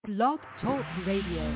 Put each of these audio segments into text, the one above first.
Blog Talk Radio.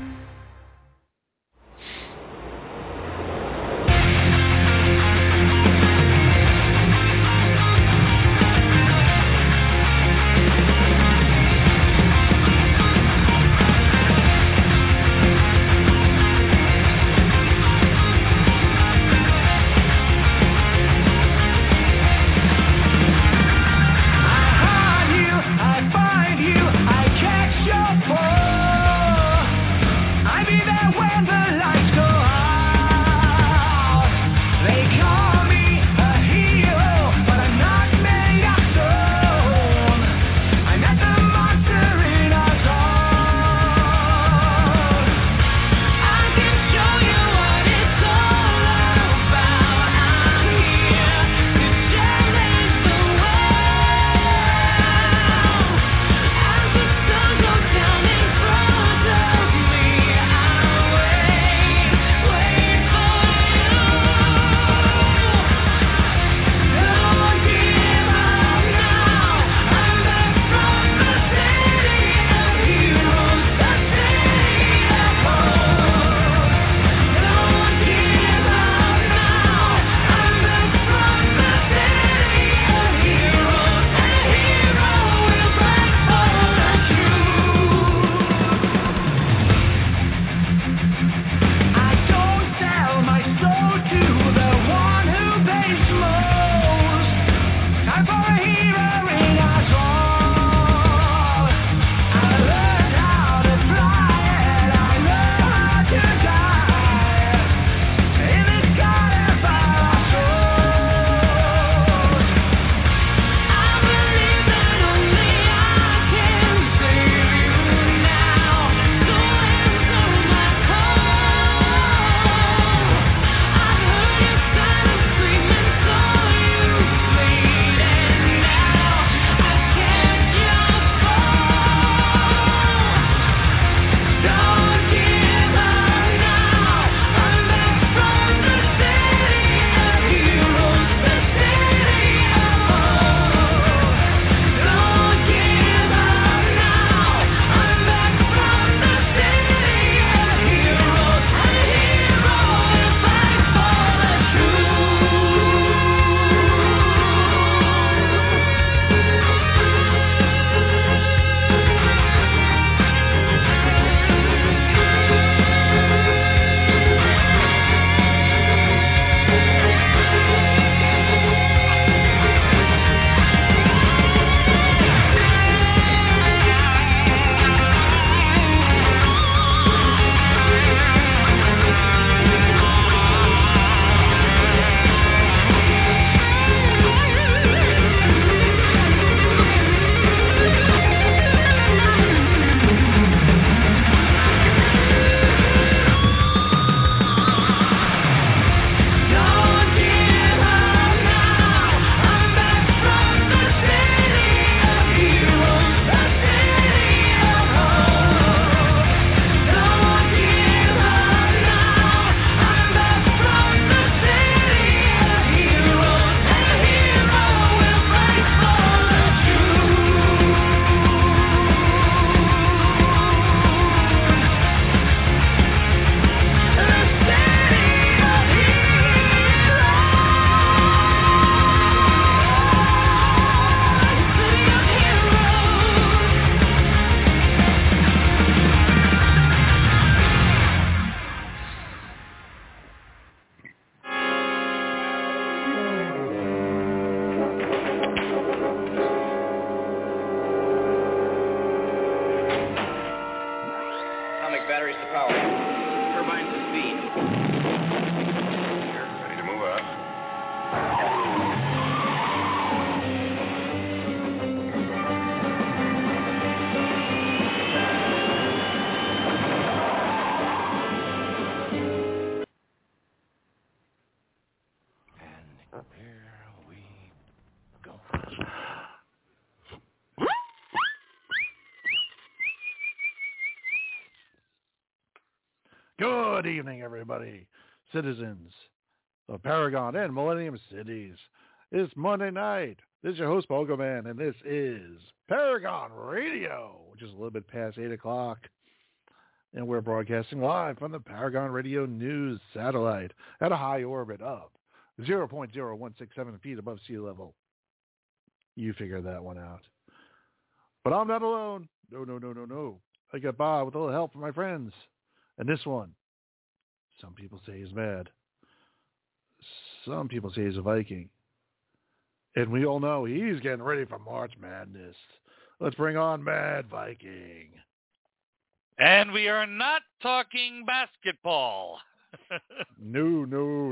Good evening, everybody, citizens of Paragon and Millennium Cities. It's Monday night, This is your host, Pogo Man, and this is Paragon Radio, which is a little bit past 8 o'clock. And we're broadcasting live from the Paragon Radio News satellite at a high orbit of 0.0167 feet above sea level. You figure that one out. But I'm not alone. No. I got by with a little help from my friends. And this one, some people say he's mad. Some people say he's a Viking. And we all know he's getting ready for March Madness. Let's bring on Mad Viking. And we are not talking basketball. No.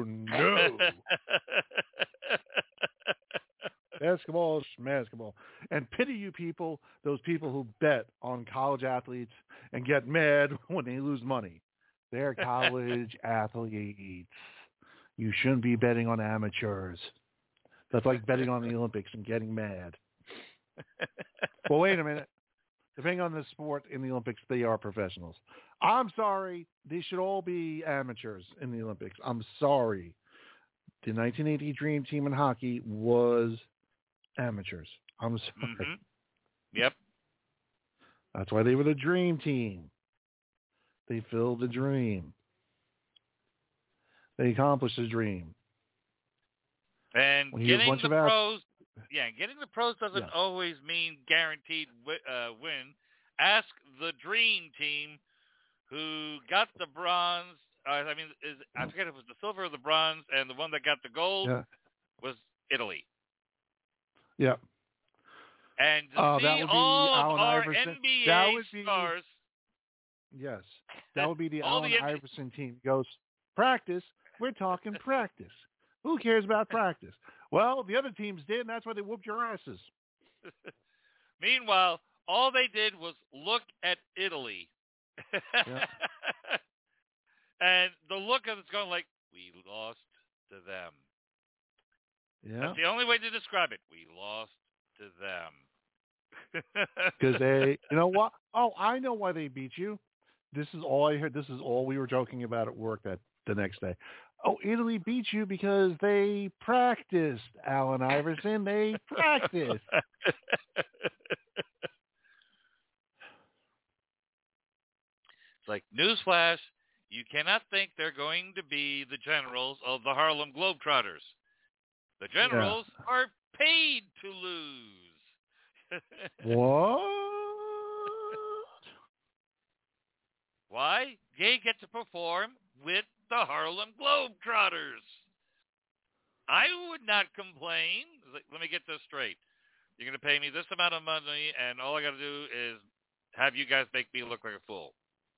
Basketball is basketball. And pity you people, those people who bet on college athletes and get mad when they lose money. They're college athletes. You shouldn't be betting on amateurs. That's like betting on the Olympics and getting mad. Well, wait a minute. Depending on the sport in the Olympics, they are professionals. I'm sorry. They should all be amateurs in the Olympics. I'm sorry. The 1980 Dream Team in hockey was amateurs. I'm sorry. Mm-hmm. Yep. That's why they were the Dream Team. They filled the dream. They accomplished the dream. And getting the pros doesn't always mean guaranteed win. Ask the Dream Team, who got the bronze. I forget if it was the silver or the bronze, and the one that got the gold was Italy. Yeah. And to see all of our NBA stars. Yes, that would be the Allen Iverson team. He goes, practice. We're talking practice. Who cares about practice? Well, the other teams did, and that's why they whooped your asses. Meanwhile, all they did was look at Italy. Yeah. And the look of it's going like, we lost to them. Yeah. That's the only way to describe it. We lost to them. Because they, you know what? Oh, I know why they beat you. This is all I heard. This is all we were joking about at work the next day. Oh, Italy beat you because they practiced, Allen Iverson. They practiced. It's like, newsflash, you cannot think they're going to be the generals of the Harlem Globetrotters. The generals are paid to lose. What? Why? They get to perform with the Harlem Globetrotters. I would not complain. Let me get this straight. You're going to pay me this amount of money, and all I got to do is have you guys make me look like a fool.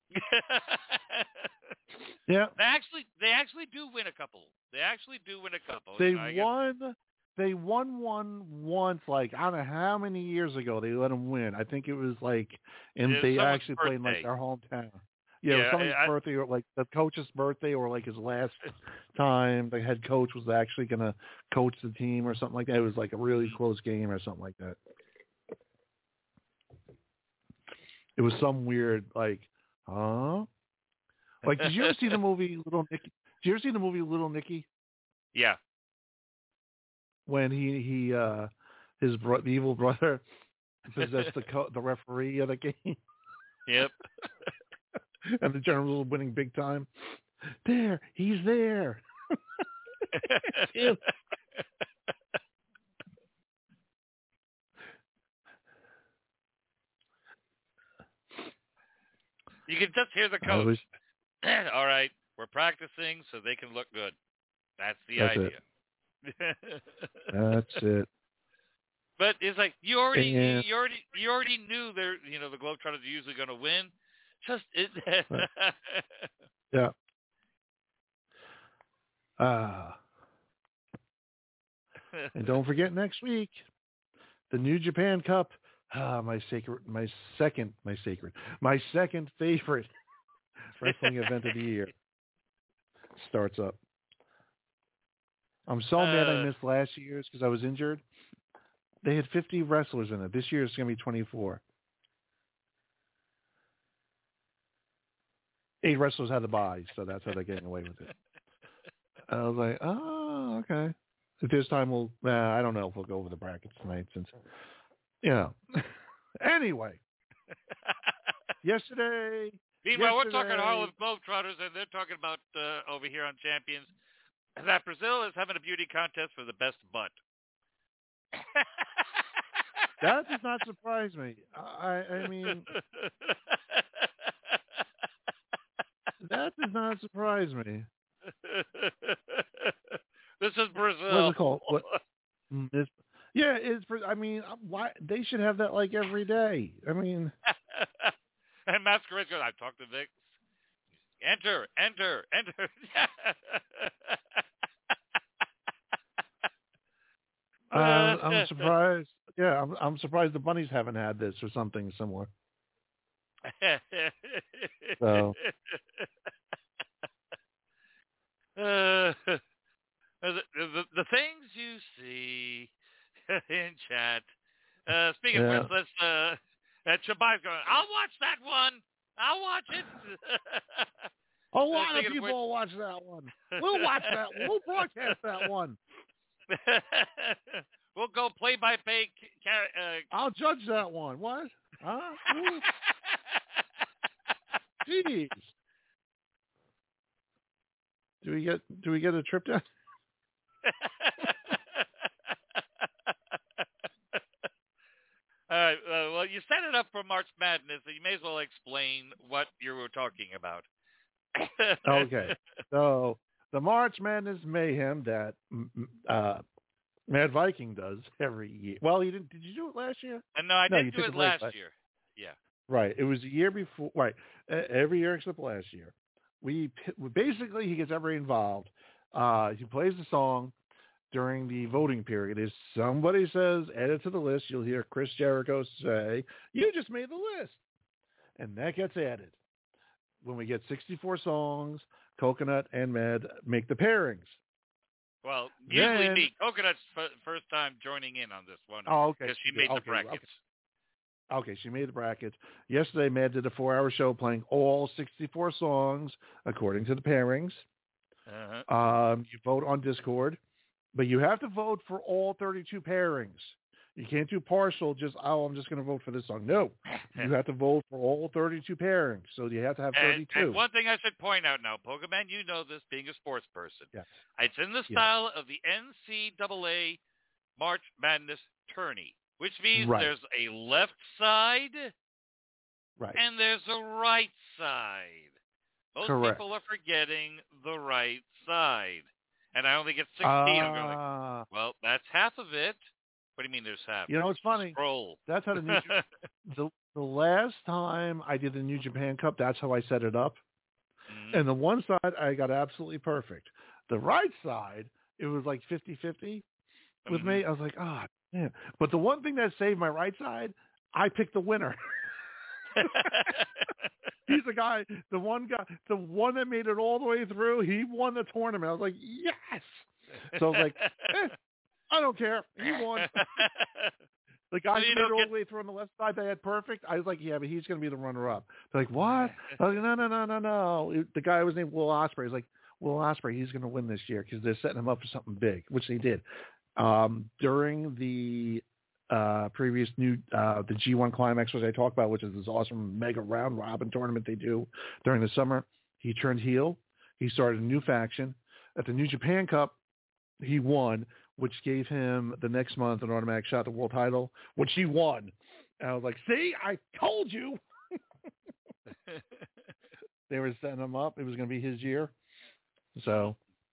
Yeah. They actually do win a couple. They won one once, like, I don't know how many years ago they let them win. I think it was like, and they actually played in like their hometown. Yeah, it was somebody's birthday, or like the coach's birthday, or like his last time the head coach was actually going to coach the team or something like that. It was like a really close game or something like that. It was some weird, like, huh? Like, did you ever see the movie Little Nicky? Did you ever see the movie Little Nicky? Yeah. When the evil brother possessed the referee of the game. Yep. And the general was winning big time. There, he's there. You can just hear the coach. All right, we're practicing so they can look good. That's the idea. That's it. But it's like you already knew the Globetrotters are usually going to win. Just yeah. And don't forget next week, the New Japan Cup. My second favorite wrestling event of the year starts up. I'm so mad I missed last year's because I was injured. They had 50 wrestlers in it. This year it's going to be 24. 8 wrestlers had to buy, so that's how they're getting away with it. I was like, oh, okay. This time I don't know if we'll go over the brackets tonight since, Anyway. Yesterday. Meanwhile, we're talking Harlem Globetrotters, and they're talking about over here on Champions that Brazil is having a beauty contest for the best butt. That does not surprise me. I mean, that does not surprise me. This is Brazil. What's it called? I mean, why they should have that like every day. I mean, and Masquerade goes, I've talked to Vic. Enter. I'm surprised. Yeah, I'm surprised the bunnies haven't had this or something similar. So. The things you see in chat. Speaking of which, let's Shabai's going, I'll watch that one. I'll watch it. A lot of people will watch that one. We'll watch that. We'll broadcast that one. We'll go play-by-play. I'll judge that one. What? Huh? Jeez. Do we get a trip down? All right. Well, you set it up for March Madness, so you may as well explain what you were talking about. Okay. So the March Madness mayhem that Mad Viking does every year. Well, he didn't. Did you do it last year? No, I didn't do it last year. Yeah. Right. It was the year before. Right. Every year except last year. Basically he gets everybody involved. He plays the song during the voting period. If somebody says add it to the list, you'll hear Chris Jericho say, "You just made the list," and that gets added. When we get 64 songs, Coconut and Mad make the pairings. Well, usually me. Coconut's first time joining in on this one. Oh, okay. Because she made the brackets. Okay, she made the brackets. Yesterday, Mad did a 4-hour show playing all 64 songs according to the pairings. Uh-huh. You vote on Discord, but you have to vote for all 32 pairings. You can't do partial, I'm just going to vote for this song. No, you have to vote for all 32 pairings, so you have to have 32. And one thing I should point out now, Pokemon, you know this, being a sports person. Yes. It's in the style of the NCAA March Madness tourney, which means there's a left side and there's a right side. Most people are forgetting the right side. And I only get 16. I'm going like, well, that's half of it. What do you mean there's half? You know, it's funny. Scroll. That's how the last time I did the New Japan Cup, that's how I set it up. Mm-hmm. And the one side, I got absolutely perfect. The right side, it was like 50-50 with me. I was like, man. But the one thing that saved my right side, I picked the winner. He's the guy, the one that made it all the way through. He won the tournament. I was like, yes. So I was like, I don't care. He won. The guy who made it all the way through on the left side, they had perfect. I was like, yeah, but he's going to be the runner-up. They're like, what? I was like, no. The guy was named Will Ospreay. He's like, Will Ospreay, he's going to win this year because they're setting him up for something big, which they did. During the previous the G1 Climax, which I talked about, which is this awesome mega round robin tournament they do during the summer, he turned heel. He started a new faction. At the New Japan Cup, he won, which gave him the next month an automatic shot at the world title, which he won. And I was like, see, I told you. They were setting him up. It was going to be his year. So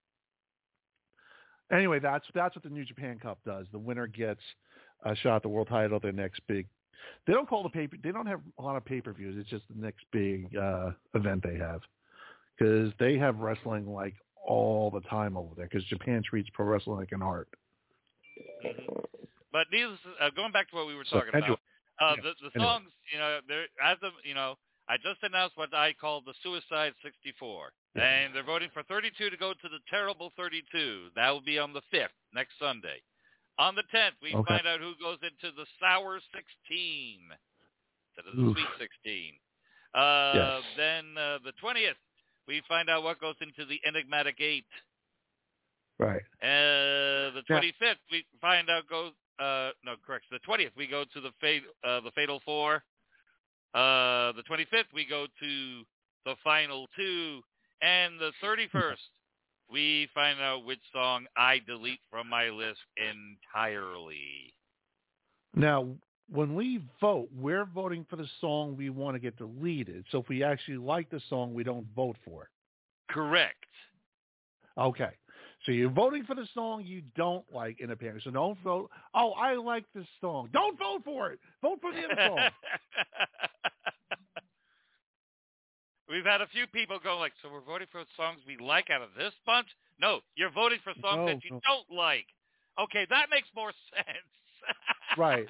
anyway, that's what the New Japan Cup does. The winner gets a shot at the world title, their next big. They don't call they don't have a lot of pay-per-views. It's just the next big event they have, because they have wrestling like all the time over there, because Japan treats pro wrestling like an art. Mm-hmm. But going back to what we were talking about, the songs, I just announced what I call the Suicide 64, and they're voting for 32 to go to the Terrible 32. That will be on the 5th, next Sunday. On the 10th, we find out who goes into the Sour 16 instead of the Sweet 16. Then the 20th, we find out what goes into the Enigmatic 8. Right. The 25th, we find out goes. The 20th, we go to the Fatal Four. The 25th, we go to the Final Two. And the 31st, we find out which song I delete from my list entirely. Now, when we vote, we're voting for the song we want to get deleted. So if we actually like the song, we don't vote for it. Correct. Okay. So you're voting for the song you don't like in a pairing. So don't vote, oh, I like this song. Don't vote for it. Vote for the other song. We've had a few people go like, so we're voting for songs we like out of this bunch? No, you're voting for songs that you don't like. Okay, that makes more sense. Right.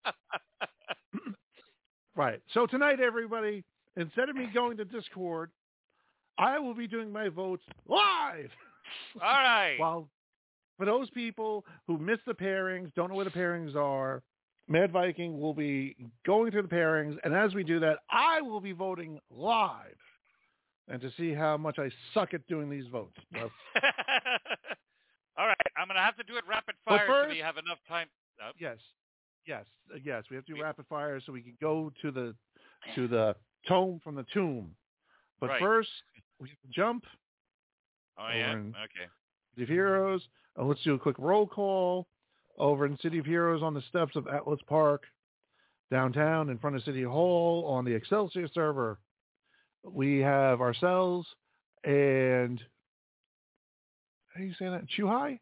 Right. So tonight, everybody, instead of me going to Discord, I will be doing my votes live. All right. Well, for those people who missed the pairings, don't know where the pairings are, Mad Viking will be going through the pairings, and as we do that, I will be voting live, and to see how much I suck at doing these votes. So. All right, I'm going to have to do it rapid fire so we have enough time. Oh. Yes. We have to do rapid fire so we can go to the tome from the tomb. But first, we have to jump. Oh yeah. Okay. City of Heroes. Let's do a quick roll call. Over in City of Heroes on the steps of Atlas Park, downtown in front of City Hall on the Excelsior server, we have ourselves and, how do you say that? Chuhai?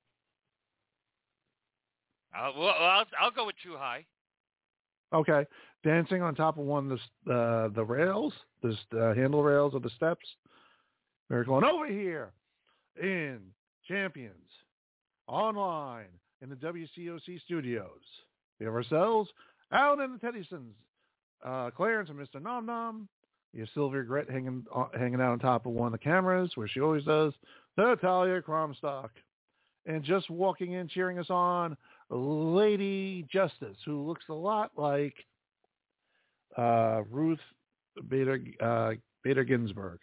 I'll go with Chuhai. Okay. Dancing on top of one of the rails, the handle rails of the steps. We're going over here in Champions Online in the WCOC studios. We have ourselves, Alan and the Teddysons, Clarence and Mr. Nom Nom. You have Sylvia Gret hanging out on top of one of the cameras, where she always does, Natalia Cromstock. And just walking in, cheering us on, Lady Justice, who looks a lot like Ruth Bader Ginsburg.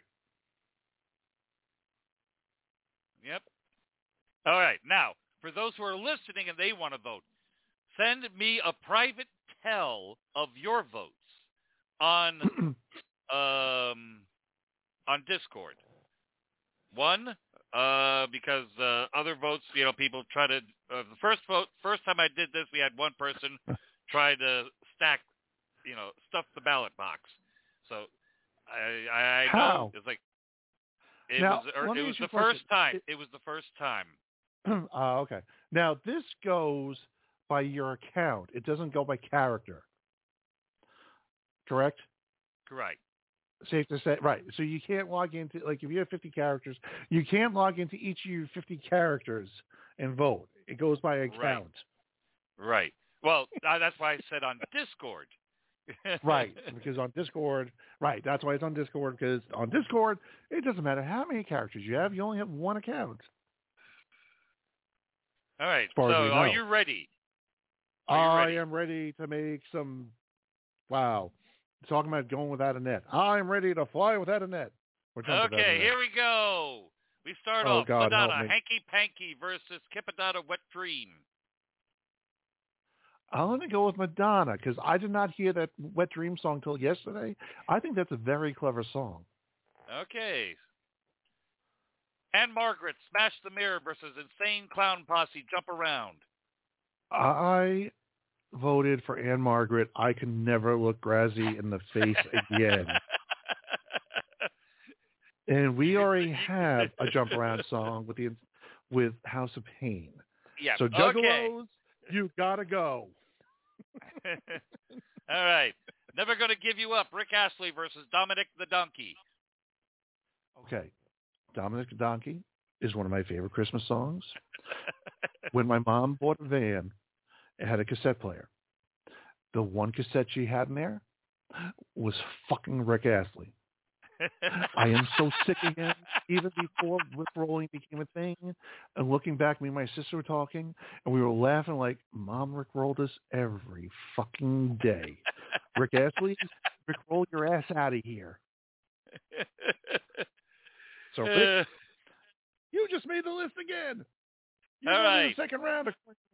Yep. All right. Now, for those who are listening and they want to vote, send me a private tell of your votes on Discord. One, because other votes, people try to. The first time I did this, we had one person try to stuff the ballot box. So I know it's like it was the first time. It was the first time. Okay. Now, this goes by your account. It doesn't go by character. Correct? Correct. Safe to say. Right. So you can't log into, like, if you have 50 characters, you can't log into each of your 50 characters and vote. It goes by account. Right. Well, that's why I said on Discord. Right. Because on Discord, right. That's why it's on Discord, because on Discord, it doesn't matter how many characters you have. You only have one account. All right. So are you ready? I am ready to make some, talking about going without a net. I'm ready to fly without a net. Okay, here we go. We start off. Madonna, Hanky Panky versus Kipadata Wet Dream. I'm going to go with Madonna because I did not hear that Wet Dream song till yesterday. I think that's a very clever song. Okay. Ann-Margret, Smash the Mirror versus Insane Clown Posse, Jump Around. I voted for Ann-Margret. I can never look Grazzy in the face again. And we already have a Jump Around song with House of Pain. Yeah. So Juggalos, you gotta go. All right. Never Gonna Give You Up, Rick Astley versus Dominic the Donkey. Okay. Dominic the Donkey is one of my favorite Christmas songs. When my mom bought a van, it had a cassette player. The one cassette she had in there was fucking Rick Astley. I am so sick of him. Even before Rick rolling became a thing, and looking back, me and my sister were talking, and we were laughing like, Mom Rick rolled us every fucking day. Rick Astley, Rick roll your ass out of here. So Rick, you just made the list again. You're All right. in the second round.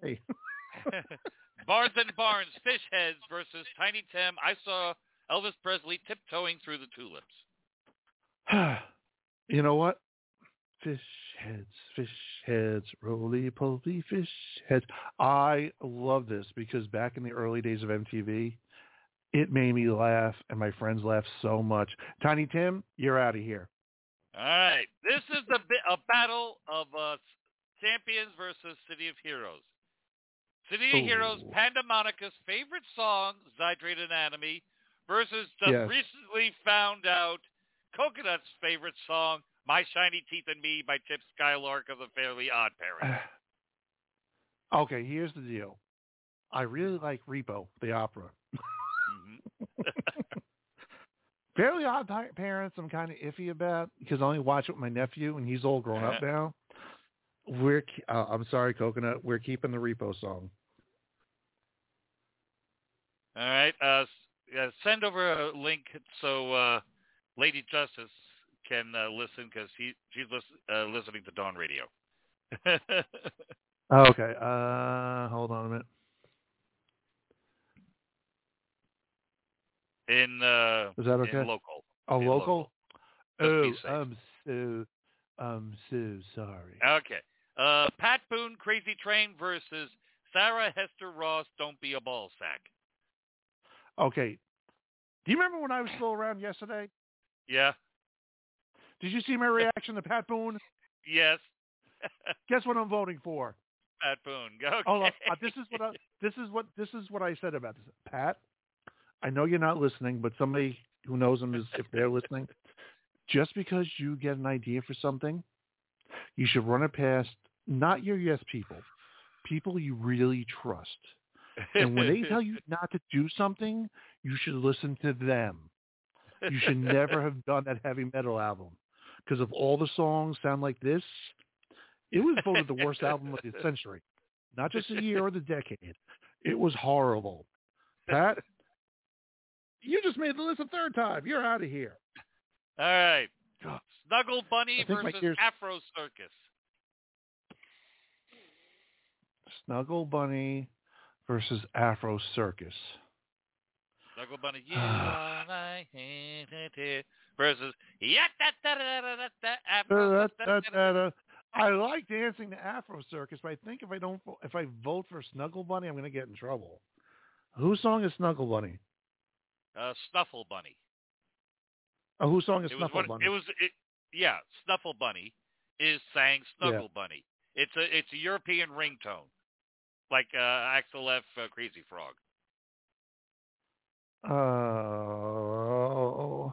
Barnes and Barnes, Fish Heads versus Tiny Tim. I saw Elvis Presley tiptoeing through the tulips. You know what? Fish heads, roly-poly fish heads. I love this because back in the early days of MTV, it made me laugh, and my friends laughed so much. Tiny Tim, you're out of here. All right. This is a battle of Champions versus City of Heroes. City of Heroes, Pandemonica's favorite song, Zydrate Anatomy, versus the recently found out Coconut's favorite song, My Shiny Teeth and Me by Chip Skylark of the Fairly Odd Parents. Okay, here's the deal. I really like Repo, the opera. Fairly Odd Parents I'm kind of iffy about because I only watch it with my nephew, and he's all grown up now. I'm sorry, Coconut. We're keeping the Repo song. All right. Send over a link so Lady Justice can listen because she's listening to Dawn Radio. Okay. Hold on a minute. Is that okay? In local. Oh, local? Oh, I'm so sorry. Okay. Pat Boone, Crazy Train versus Sarah Hester Ross, Don't Be a Ball Sack. Okay. Do you remember when I was still around yesterday? Yeah. Did you see my reaction to Pat Boone? Yes. Guess what I'm voting for? Pat Boone. Okay. Hold on. This is what I said about this. Pat, I know you're not listening, but somebody who knows him is, if they're listening, just because you get an idea for something, you should run it past not your yes people you really trust. And when they tell you not to do something, you should listen to them. You should never have done that heavy metal album because if all the songs sound like this, it was voted the worst album of the century, not just the year or the decade. It was horrible. Pat, you just made the list a third time. You're out of here. All right. Snuggle Bunny versus Afro Circus. Snuggle Bunny versus Afro Circus. Snuggle Bunny, you are my hand versus Afro Circus. I like dancing to Afro Circus, but I think if I vote for Snuggle Bunny, I'm going to get in trouble. Whose song is Snuggle Bunny? Snuffle Bunny. Oh, whose song is Snuffle Bunny? Snuffle Bunny sang Snuggle Bunny. It's a European ringtone, like Axel F. Crazy Frog. Oh.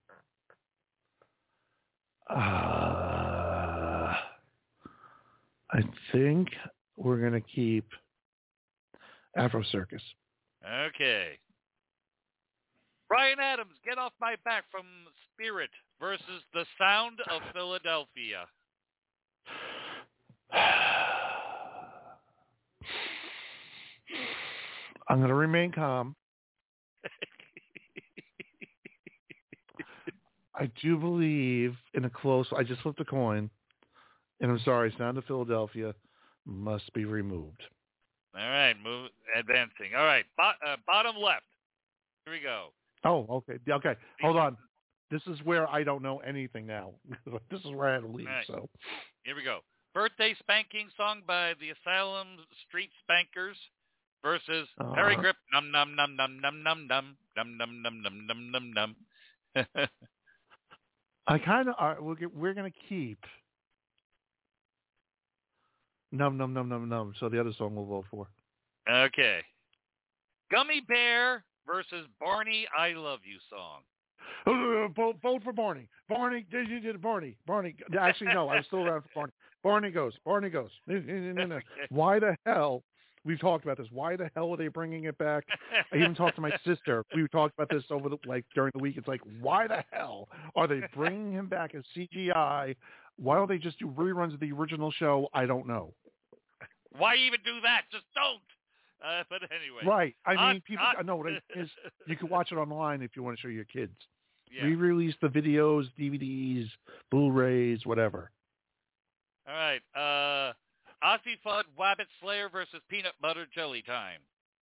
I think we're going to keep Afro Circus. Okay. Bryan Adams, Get Off My Back from Spirit versus The Sound of Philadelphia. I'm going to remain calm. I do believe in a close. I just flipped a coin, and I'm sorry. Sound of Philadelphia must be removed. All right, advancing. All right, bottom left. Here we go. Oh, okay. Hold on. This is where I don't know anything now. This is where I had to leave. Right. So here we go. Birthday Spanking song by the Asylum Street Spankers versus Perry Grip. Num num num num num num num num num num num num num num. I kind of we're gonna keep Num Num Num Num Num. So the other song we'll vote for. Okay. Gummy Bear versus Barney, I Love You song. Vote for Barney. Barney. Actually, no. I was still around for Barney. Barney goes. Why the hell? We've talked about this. Why the hell are they bringing it back? I even talked to my sister. We talked about this during the week. It's like, why the hell are they bringing him back as CGI? Why don't they just do reruns of the original show? I don't know. Why even do that? Just don't. But anyway. Right. I mean, people know what it is. You can watch it online if you want to show your kids. Yeah. Re-release the videos, DVDs, Blu-rays, whatever. All right. Aussie Fudd Wabbit Slayer versus Peanut Butter Jelly Time.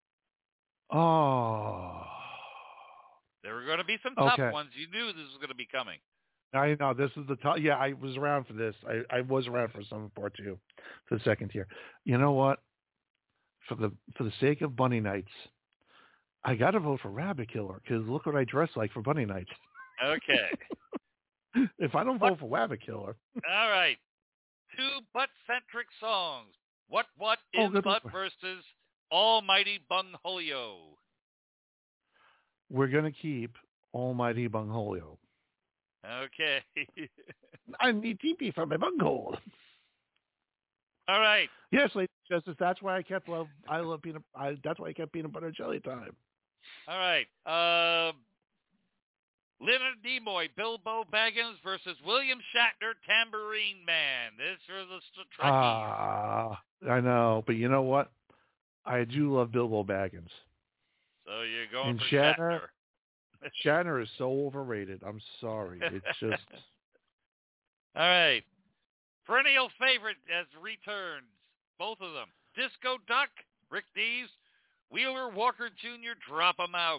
Oh. There were going to be some tough ones. You knew this was going to be coming. I know. This is the tough. Yeah, I was around for this. I was around for some part 2, for the second tier. You know what? For the sake of Bunny Nights, I got to vote for Rabbit Killer because look what I dress like for Bunny Nights. Okay. If I don't vote for Rabbit Killer. All right. 2 butt-centric songs. What is Butt versus Almighty Bungholio? We're going to keep Almighty Bungholio. Okay. I need TP for my bunghole. All right. Yes, ladies and gentlemen, that's why I kept that's why I kept Peanut Butter Jelly Time. All right. Leonard Nimoy, Bilbo Baggins versus William Shatner, Tambourine Man. This for the Trekkies. I know, but you know what? I do love Bilbo Baggins. So you're going for Shatner. Shatner is so overrated. I'm sorry. It's just... All right. Perennial favorite as returns. Both of them. Disco Duck, Rick Dees, Wheeler Walker Jr., Drop 'em Out.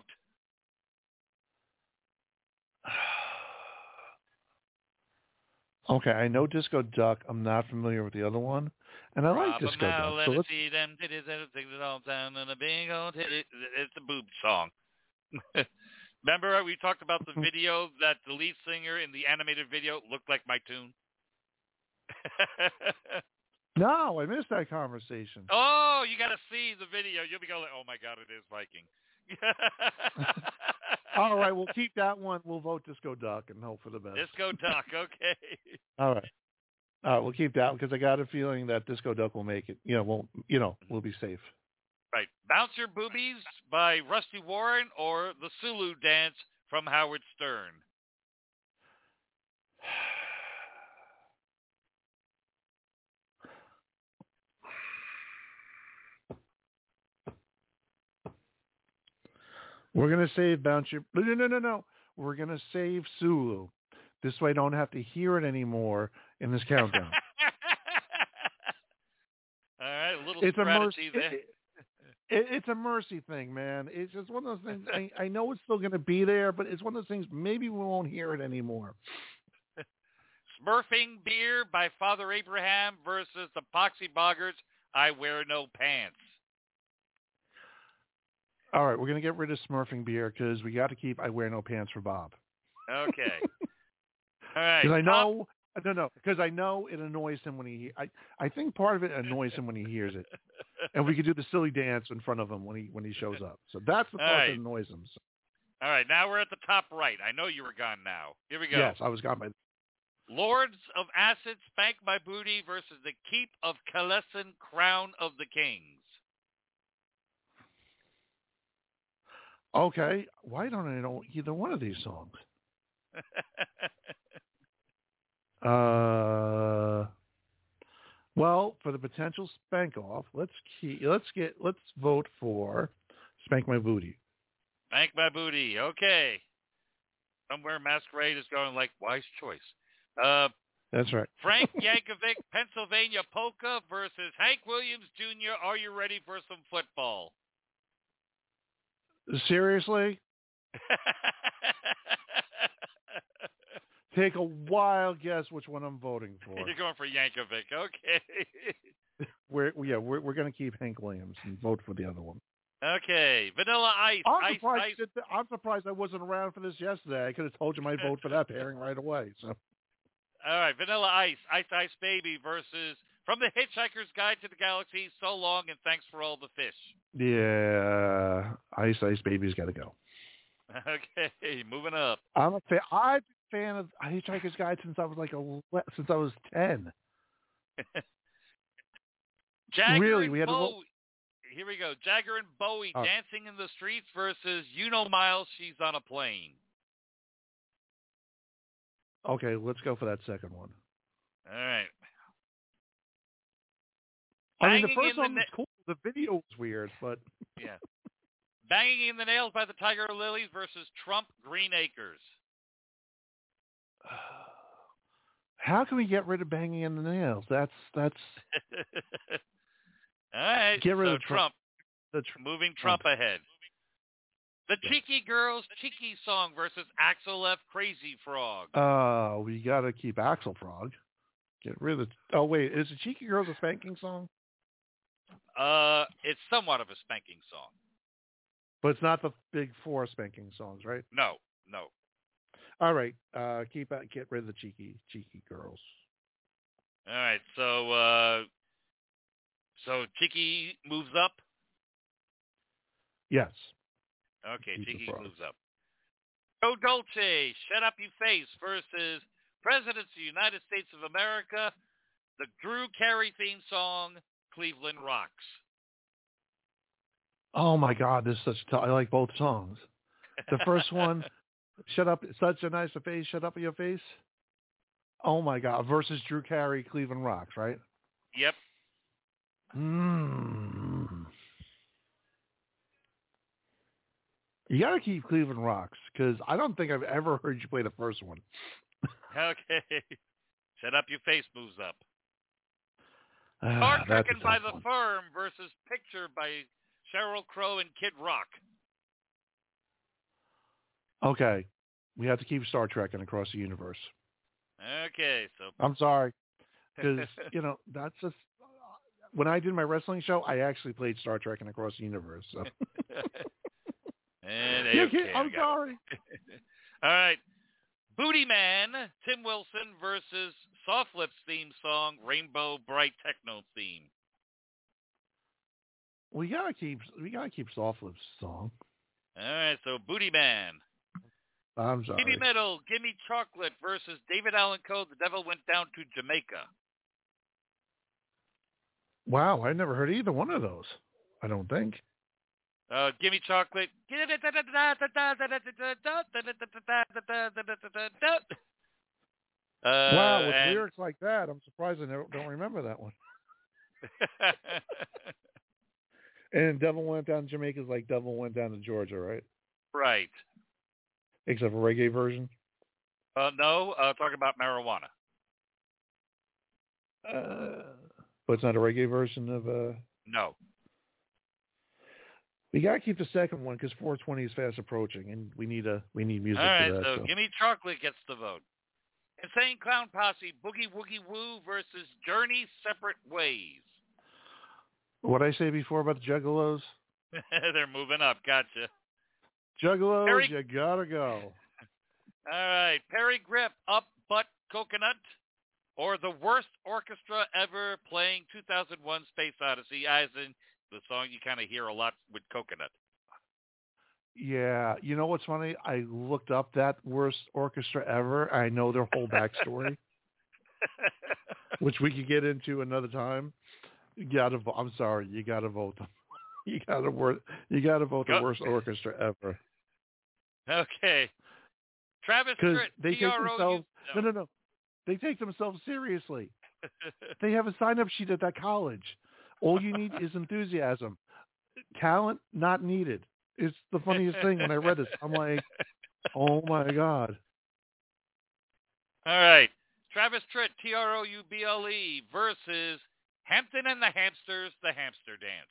Okay, I know Disco Duck. I'm not familiar with the other one. And I like Disco Duck. Let me see them titties and sing it all down in a big old titty. It's a boob song. Remember we talked about the video that the lead singer in the animated video looked like my tune? No, I missed that conversation. Oh, you got to see the video. You'll be going, oh, my God, it is Viking. All right, we'll keep that one. We'll vote Disco Duck and hope for the best. Disco Duck, okay. All right, we'll keep that because I got a feeling that Disco Duck will make it. We'll be safe. Right. Bounce Your Boobies by Rusty Warren or the Sulu Dance from Howard Stern? We're going to save Bounce Your... No. We're going to save Sulu. This way I don't have to hear it anymore in this countdown. All right, a little strategy there. It's a mercy thing, man. It's just one of those things. I know it's still going to be there, but it's one of those things maybe we won't hear it anymore. Smurfing Beer by Father Abraham versus the Poxy Boggarts, I Wear No Pants. All right, we're going to get rid of Smurfing Beer because we got to keep I Wear No Pants for Bob. Okay. All right. Because I know it annoys him when I think part of it annoys him when he hears it. And we could do the silly dance in front of him when he shows up. So that's the part that annoys him. So. All right, now we're at the top right. I know you were gone now. Here we go. Yes, I was gone by... Lords of Acid, Spank My Booty versus the Keep of Kalessin, Crown of the Kings. Okay, why don't I know either one of these songs? Well, for the potential spank off, let's vote for Spank My Booty. Spank My Booty. Okay. Somewhere Masquerade is going like wise choice. That's right. Frank Yankovic, Pennsylvania Polka versus Hank Williams Jr. Are you ready for some football? Seriously? Take a wild guess which one I'm voting for. You're going for Yankovic, okay. We're going to keep Hank Williams and vote for the other one. Okay, Vanilla Ice. I'm surprised I wasn't around for this yesterday. I could have told you my vote for that pairing right away. So, all right, Vanilla Ice, Ice Ice Baby versus From the Hitchhiker's Guide to the Galaxy. So long and thanks for all the fish. Yeah, Ice Ice Baby's got to go. Okay, moving up. I've been a fan of Hitchhiker's Guide since I was 10. Really, we had to. Here we go. Jagger and Bowie Dancing in the Streets versus You Know Miles, She's on a Plane. Okay, let's go for that second one. All right. I mean, the first one was cool. The video was weird, but... Yeah. Banging in the Nails by the Tiger Lilies versus Trump Green Acres. How can we get rid of banging in the nails? That's. All right. Get rid so of Trump. Moving Trump ahead. The Cheeky Girls Cheeky Song versus Axel F. Crazy Frog. We got to keep Axel Frog. Get rid of. Oh wait, is the Cheeky Girls a spanking song? It's somewhat of a spanking song. But it's not the big four spanking songs, right? No. All right, get rid of the cheeky girls. All right, so Cheeky moves up. Yes. Okay, Cheeky moves up. Joe Dolce, Shut Up You Face versus Presidents of the United States of America, the Drew Carey theme song, Cleveland Rocks. Oh my God, this is I like both songs. The first one. Shut up! Such a nice face. Shut up in your face. Oh my God! Versus Drew Carey, Cleveland Rocks, right? Yep. You got to keep Cleveland Rocks because I don't think I've ever heard you play the first one. Okay. Shut Up Your Face moves up. Star Trekking by the Firm versus Picture by Sheryl Crow and Kid Rock. Okay, we have to keep Star Trek and Across the Universe. Okay, so I'm sorry, because that's just when I did my wrestling show, I actually played Star Trek and Across the Universe. So. I'm sorry. All right, Booty Man, Tim Wilson versus Soft Lips theme song, Rainbow Bright Techno theme. We gotta keep Soft Lips song. All right, so Booty Man. I'm sorry. Heavy Metal, Gimme Chocolate versus David Allan Coe, The Devil Went Down to Jamaica. Wow, I never heard either one of those. I don't think. Gimme Chocolate. Wow, with lyrics like that, I'm surprised I don't remember that one. And Devil Went Down to Jamaica is like Devil Went Down to Georgia, right? Right. Except for reggae version? No, talking about marijuana. But it's not a reggae version of... No. We got to keep the second one because 420 is fast approaching, and we need music All right, for that. So Gimme Chocolate gets the vote. Insane Clown Posse, Boogie Woogie Woo versus Journey, Separate Ways. What I say before about the Juggalos? They're moving up. Gotcha. Juggalos, you gotta go. All right. Perry Grip, Up Butt Coconut, or the worst orchestra ever playing 2001 Space Odyssey, as in the song you kind of hear a lot with Coconut. Yeah. You know what's funny? I looked up that worst orchestra ever. I know their whole backstory, which we could get into another time. I'm sorry. You got to vote them. You got to vote the worst orchestra ever. Okay. Travis Tritt, they take themselves. No. They take themselves seriously. They have a sign-up sheet at that college. All you need is enthusiasm. Talent not needed. It's the funniest thing when I read this. I'm like, oh my God. All right. Travis Tritt, Trouble versus Hampton and the Hamsters, the Hamster Dance.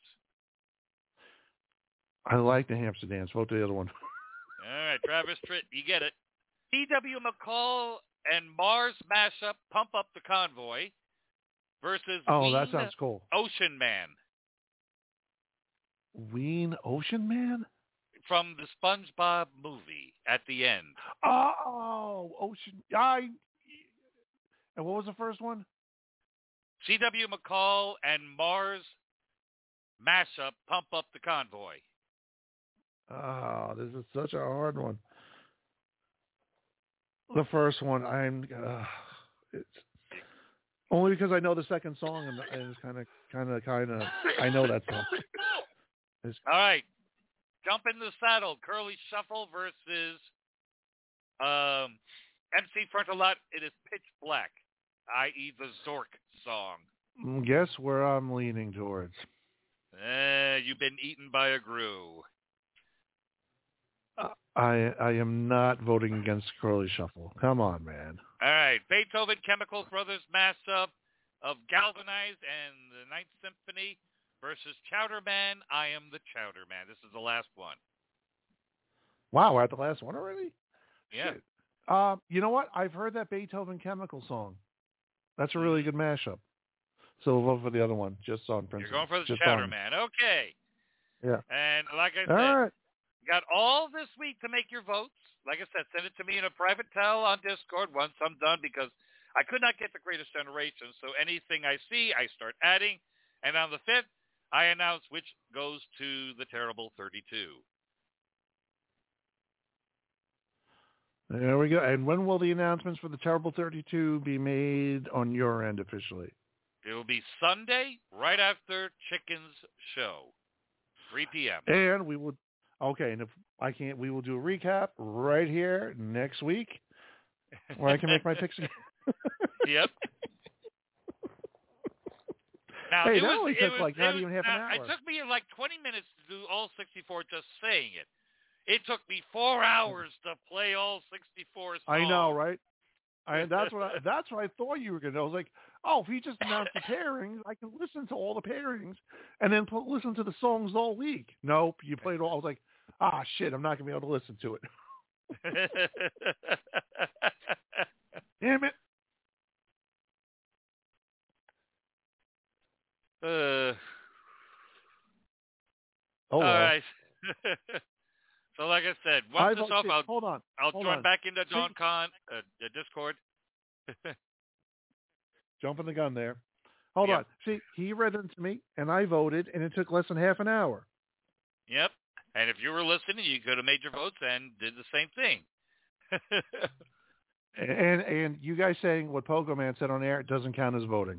I like the Hamster Dance. Vote the other one. All right, Travis Tritt, you get it. C.W. McCall and Mars mashup, Pump Up the Convoy versus that sounds cool. Ocean Man. Ween Ocean Man? From the SpongeBob movie at the end. Oh, Ocean. And what was the first one? C.W. McCall and Mars mashup, Pump Up the Convoy. Oh, this is such a hard one. The first one, it's only because I know the second song and it's kind of. I know that song. All right, Jump in the Saddle, Curly Shuffle versus MC Frontalot. It is Pitch Black, i.e. the Zork song. Guess where I'm leaning towards. You've been eaten by a Gru. I am not voting against Curly Shuffle. Come on, man. All right. Beethoven Chemical Brothers mashup of Galvanize and the Ninth Symphony versus Chowder Man, I Am the Chowder Man. This is the last one. Wow, we're at the last one already? Yeah. Shit. You know what? I've heard that Beethoven Chemical song. That's a really good mashup. So we'll vote for the other one, just on principle. You're going for the just Chowder Man. Okay. Yeah. And like I said, right. got all this week to make your votes. Like I said, send it to me in a private tell on Discord once I'm done, because I could not get the Greatest Generation. So anything I see, I start adding. And on the 5th, I announce which goes to the Terrible 32. There we go. And when will the announcements for the Terrible 32 be made on your end officially? It will be Sunday, right after Chicken's show, 3 p.m. And we will, okay, and if I can't, we will do a recap right here next week, where I can make my picks again. Yep. Now, hey, that only took not even half an hour. It took me like 20 minutes to do all 64 just saying it. It took me 4 hours to play all 64 songs. I know, right? That's what I thought you were going to do. I was like, oh, if he just announced the pairings, I can listen to all the pairings and then listen to the songs all week. Nope, you played all. I was like, shit, I'm not going to be able to listen to it. Damn it. All right. So like I said, once this off, I'll join back into John Con, Discord. Jumping the gun there. Hold on. See, he read them to me, and I voted, and it took less than half an hour. Yep. And if you were listening, you could have made your votes and did the same thing. and you guys saying what Pogo Man said on air, it doesn't count as voting.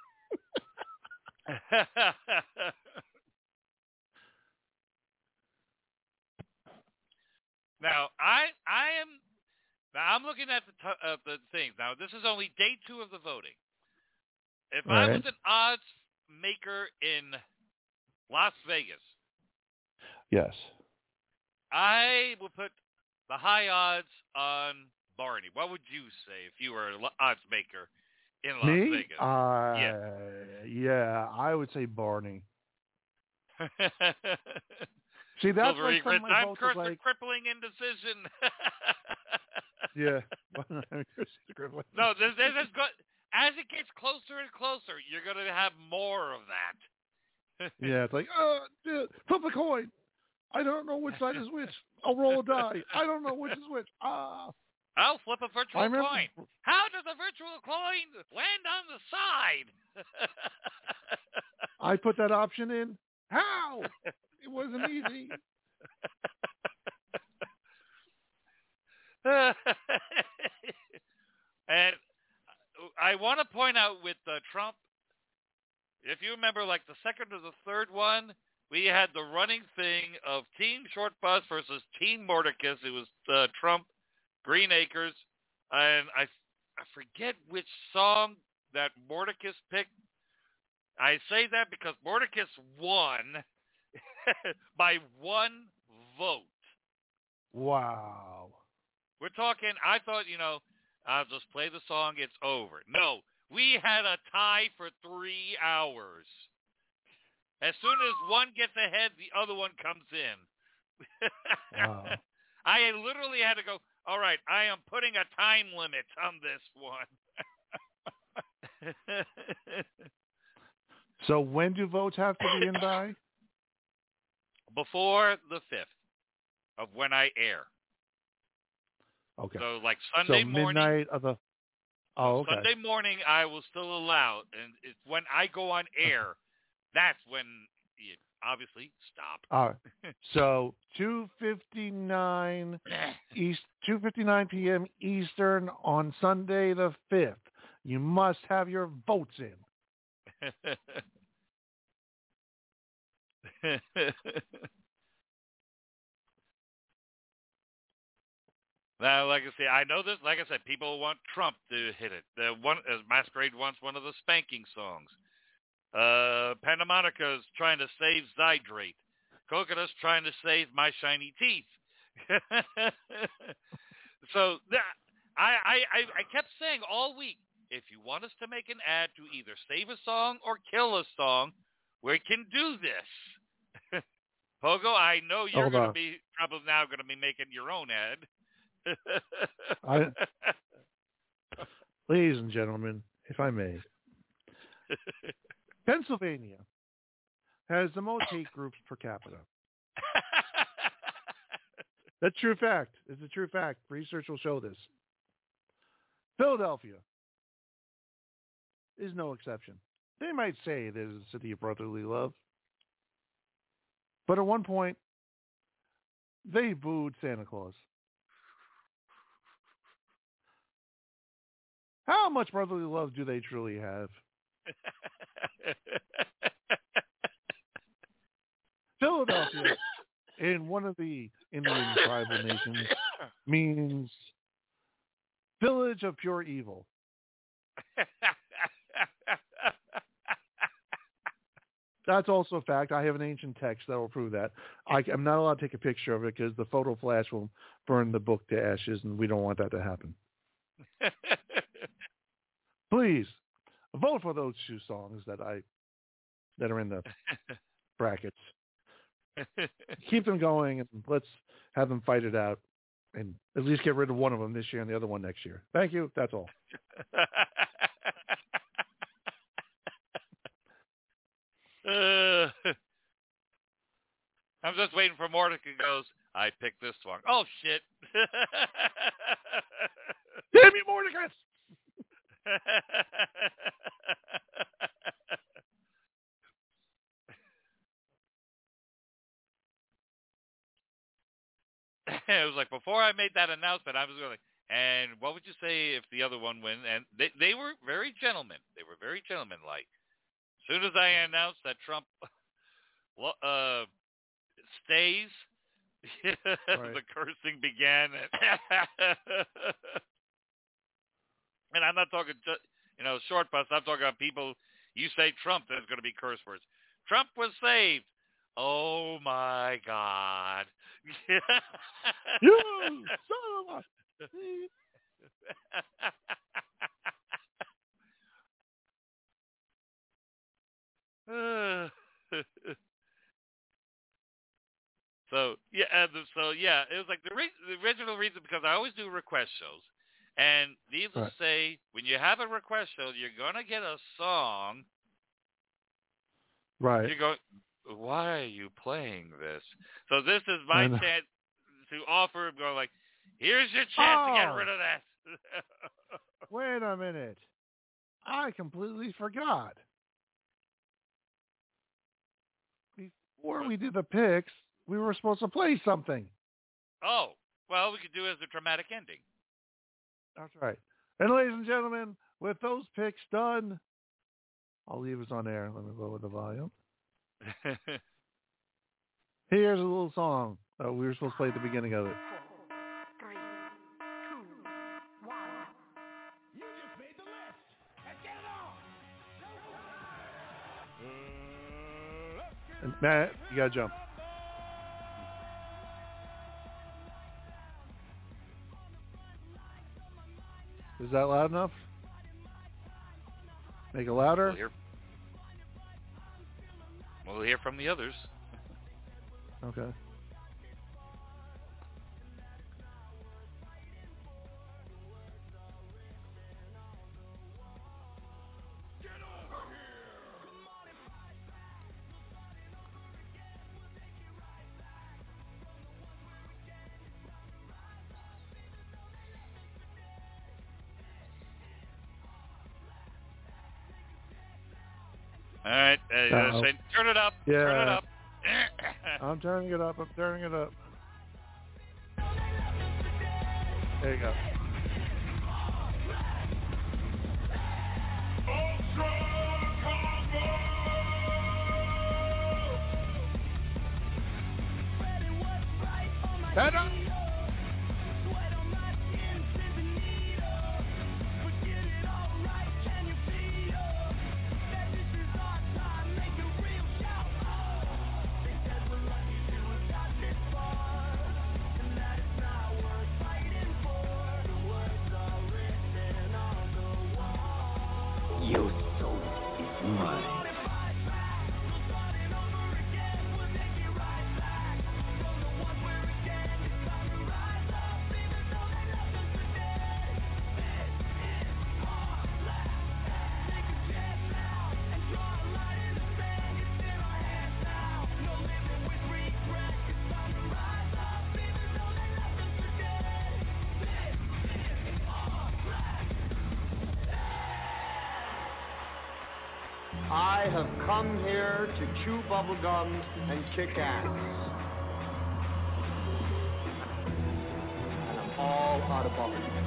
Now, I'm looking at the things. Now, this is only day 2 of the voting. If I was an odds maker in Las Vegas, yes, I would put the high odds on Barney. What would you say if you were an odds maker in Las Vegas? Yeah, I would say Barney. See, that's like some of my votes curse like crippling indecision. Yeah. No, there's as it gets closer and closer, you're going to have more of that. Yeah, it's like, flip a coin. I don't know which side is which. I'll roll a die. I don't know which is which. I'll flip a virtual coin. How does a virtual coin land on the side? I put that option in. How? It wasn't easy. And I want to point out with Trump, if you remember, like the second or the third one, we had the running thing of Team Short Bus versus Team Mordecus. It was Trump, Green Acres, and I forget which song that Mordecus picked. I say that because Mordecus won by 1 vote. Wow. We're talking, I thought, I'll just play the song, it's over. No, we had a tie for 3 hours. As soon as one gets ahead, the other one comes in. Wow. I literally had to go, all right, I am putting a time limit on this one. So when do votes have to be in by? Before the 5th of when I air. Okay. So like Sunday morning. Midnight of the... Oh, okay. Sunday morning I will still allow, and it's when I go on air, that's when you obviously stop. All right. So 2:59 2:59 p.m. Eastern on Sunday the 5th. You must have your votes in. Now, like I say, I know this. Like I said, people want Trump to hit it. Masquerade wants one of the spanking songs. Pandemonica's trying to save Zydrate. Coconut's trying to save My Shiny Teeth. So I kept saying all week, if you want us to make an ad to either save a song or kill a song, we can do this. Pogo, I know you're going to be probably now going to be making your own ad. Ladies and gentlemen, if I may, Pennsylvania has the most hate groups per capita. That's true fact. It's a true fact. Research will show this. Philadelphia is no exception. They might say it is a city of brotherly love, but at one point, they booed Santa Claus. How much brotherly love do they truly have? Philadelphia, in one of the Indian tribal nations, means village of pure evil. That's also a fact. I have an ancient text that will prove that. I'm not allowed to take a picture of it because the photo flash will burn the book to ashes, and we don't want that to happen. Please vote for those two songs that are in the brackets. Keep them going, and let's have them fight it out, and at least get rid of one of them this year and the other one next year. Thank you. That's all. I'm just waiting for Mordecai goes, I picked this song. Oh, shit. Damn you, Mordecai! It was like, before I made that announcement, I was going, and what would you say if the other one wins? And they were very gentlemen. They were very gentlemanlike. As soon as I announced that Trump stays, right. The cursing began. And I'm not talking just, short bus. I'm talking about people. You say Trump, there's going to be curse words. Trump was saved. Oh, my God. You son of a... So yeah, it was like the original reason, because I always do request shows, and these will say when you have a request show, you're gonna get a song. Right. You go, why are you playing this? So this is my chance to offer. Go like, here's your chance to get rid of that. Wait a minute, I completely forgot. Before we did the picks, we were supposed to play something. Oh, well, we could do it as a dramatic ending. That's right. And ladies and gentlemen, with those picks done, I'll leave us on air. Let me lower the volume. Here's a little song we were supposed to play at the beginning of it. 4, 3, 2, 1. You just made the list. Let's get it on. And Matt, you gotta jump. Is that loud enough? Make it louder? We'll hear from the others. Okay. All right. Turn it up. Yeah. Turn it up. I'm turning it up. There you go. Stand up. I have come here to chew bubblegum and kick ass. And I'm all out of bubblegum.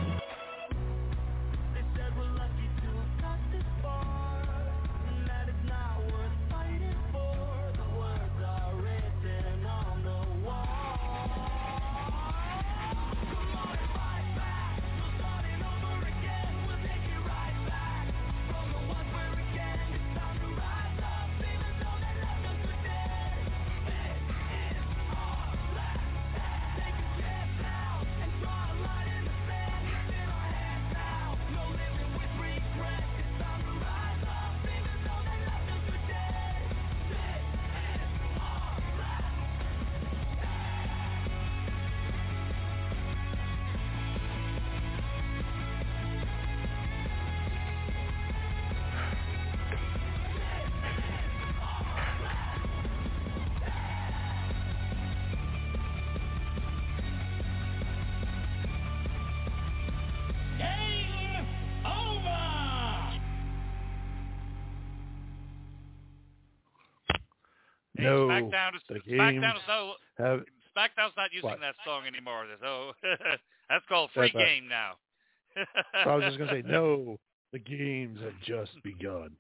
No, SmackDown's not using that song anymore. So that's called free game now. So I was just going to say, no, the games have just begun.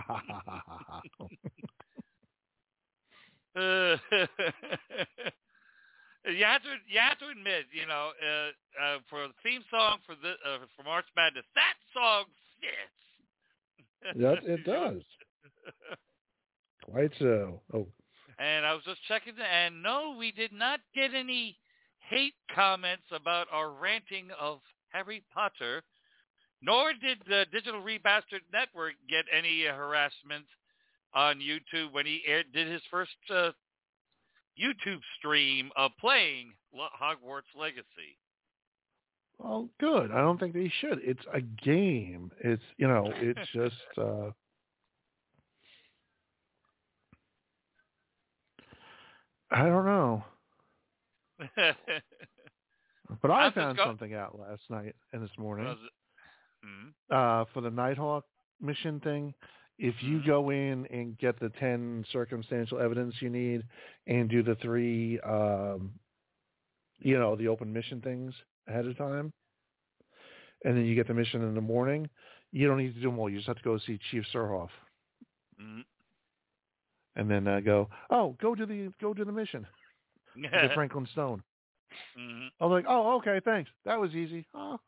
You have to admit, for the theme song for March Madness, that song fits. Yes, it does. Quite so. Oh. And I was just checking, and no, we did not get any hate comments about our ranting of Harry Potter, nor did the Digital Rebastard Network get any harassment on YouTube when he did his first YouTube stream of playing Hogwarts Legacy. Well, good. I don't think they should. It's a game. It's, it's just... I don't know. But I found something out last night and this morning. For the Nighthawk mission thing, if you go in and get the 10 circumstantial evidence you need and do the 3, the open mission things ahead of time, and then you get the mission in the morning, you don't need to do them all. You just have to go see Chief Surhoff. And then go to the mission. Get Franklin Stone. I was like, oh, okay, thanks. That was easy.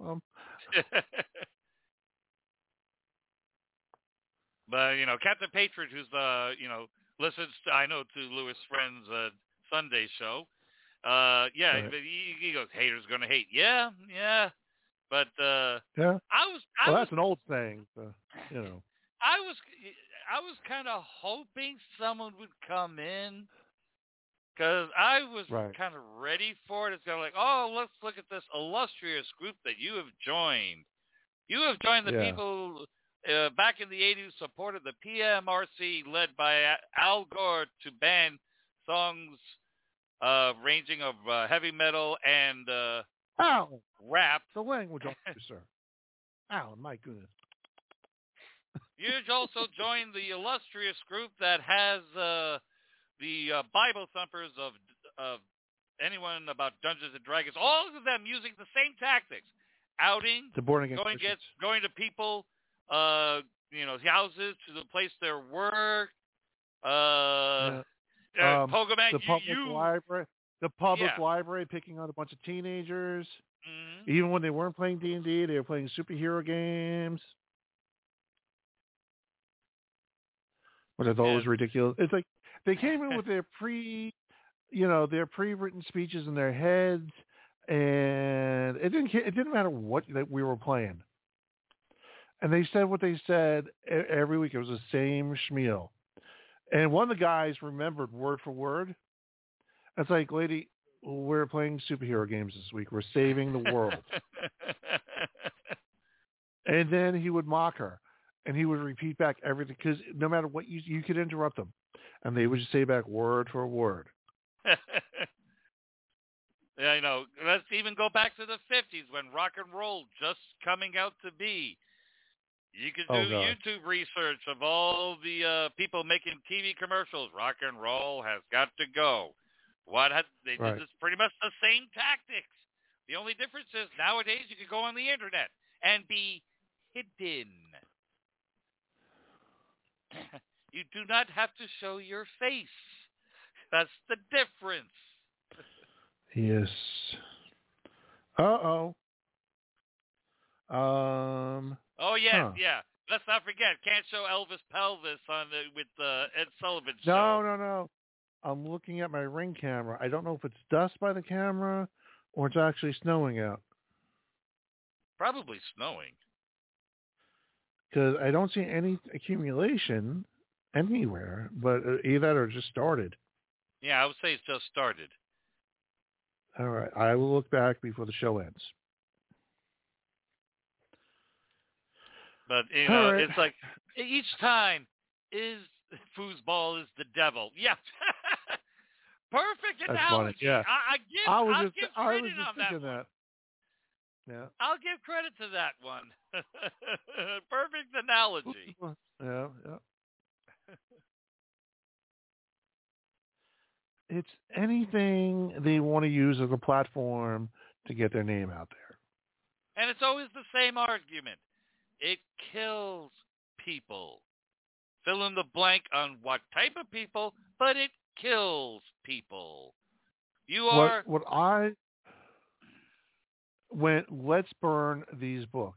But, Captain Patriot, who's, listens, I know, to Louis Friend's Sunday show, right. He goes, haters going to hate. Yeah. But, yeah. Well, that's an old saying, I was kind of hoping someone would come in because I was kind of ready for it. It's kind of like, let's look at this illustrious group that you have joined. You have joined the people back in the 80s who supported the PMRC led by Al Gore to ban songs ranging of heavy metal and rap. The language officer. Alan, my goodness. You've also joined the illustrious group that has the Bible thumpers of anyone about Dungeons and Dragons. All of them using the same tactics: outing, going to people, houses to the place their work. Pokemon, the public library, picking on a bunch of teenagers. Even when they weren't playing D&D, they were playing superhero games. Which I thought was ridiculous. It's like they came in with their pre-written speeches in their heads, and it didn't matter what we were playing. And they said what they said every week. It was the same schmeal. And one of the guys remembered word for word. It's like, lady, we're playing superhero games this week. We're saving the world. And then he would mock her. And he would repeat back everything, because no matter what you could interrupt them, and they would just say back word for word. Yeah, let's even go back to the 50s when rock and roll just coming out to be. You can do YouTube research of all the people making TV commercials. Rock and roll has got to go. They did this pretty much the same tactics. The only difference is nowadays you can go on the internet and be hidden. You do not have to show your face. That's the difference. Yes. Uh-oh. Oh, yes, yeah. Let's not forget, can't show Elvis pelvis with Ed Sullivan show. No. I'm looking at my Ring camera. I don't know if it's dust by the camera or it's actually snowing out. Probably snowing. Because I don't see any accumulation anywhere, but either or just started. Yeah, I would say it's just started. All right. I will look back before the show ends. But, it's like each time is foosball is the devil. Yeah. Perfect analogy. Yeah. I'll give credit on that one. Yeah. I'll give credit to that one. Perfect analogy. Yeah. It's anything they want to use as a platform to get their name out there. And it's always the same argument. It kills people. Fill in the blank on what type of people, but it kills people. Let's burn these books.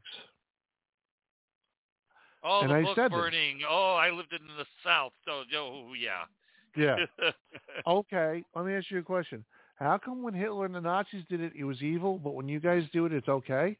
Oh, and the I book said burning. This. Oh, I lived in the South. So, yeah. Yeah. Okay, let me ask you a question. How come when Hitler and the Nazis did it, it was evil, but when you guys do it, it's okay?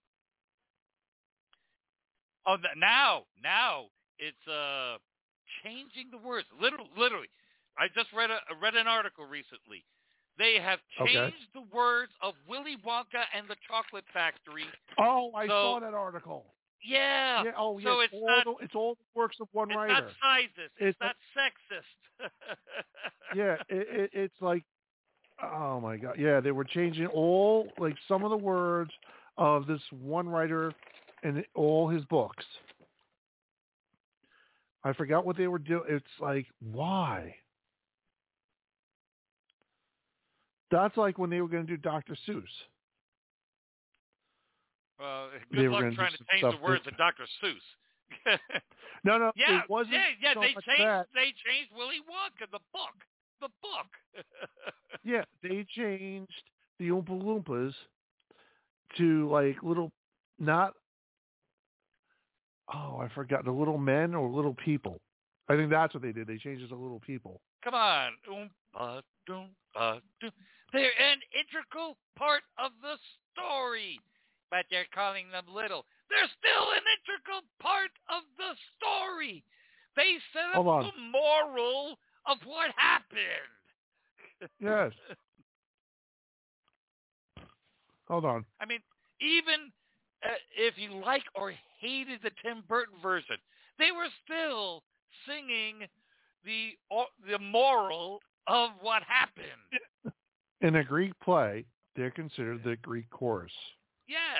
Oh, now it's changing the words. Literally, I just read an article recently. They have changed the words of Willy Wonka and the Chocolate Factory. Oh, I saw that article. Yeah. Oh, so it's all the works of one writer. It's not sizist. It's not sexist. Yeah, it's like, oh my God. Yeah, they were changing some of the words of this one writer in all his books. I forgot what they were doing. It's like, why? That's like when they were going to do Dr. Seuss. Well, good luck trying to change the words of Dr. Seuss. No, yeah, it wasn't. Yeah, so they much changed. that. They changed Willy Wonka, the book. Yeah, they changed the Oompa Loompas to like little, not. Oh, I forgot, the little men or little people. I think that's what they did. They changed it to little people. Come on, Oompa Doompa Doom. They're an integral part of the story, but they're calling them little. They're still an integral part of the story. They set up the moral of what happened. Yes. Hold on. I mean, even if you like or hated the Tim Burton version, they were still singing the moral of what happened. In a Greek play, they're considered the Greek chorus. Yes.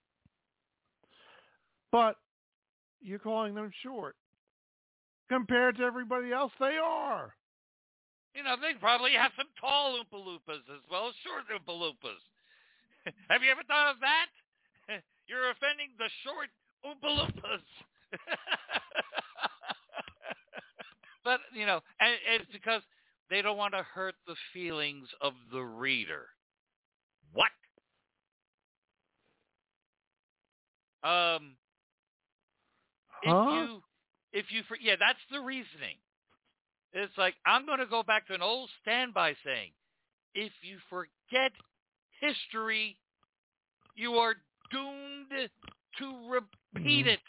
But you're calling them short. Compared to everybody else, they are. They probably have some tall Oompa Loompas as well as short Oompa Loompas. Have you ever thought of that? You're offending the short Oompa Loompas. But, and it's because they don't want to hurt the feelings of the reader. What? That's the reasoning. It's like, I'm going to go back to an old standby saying, if you forget history, you are doomed to repeat it.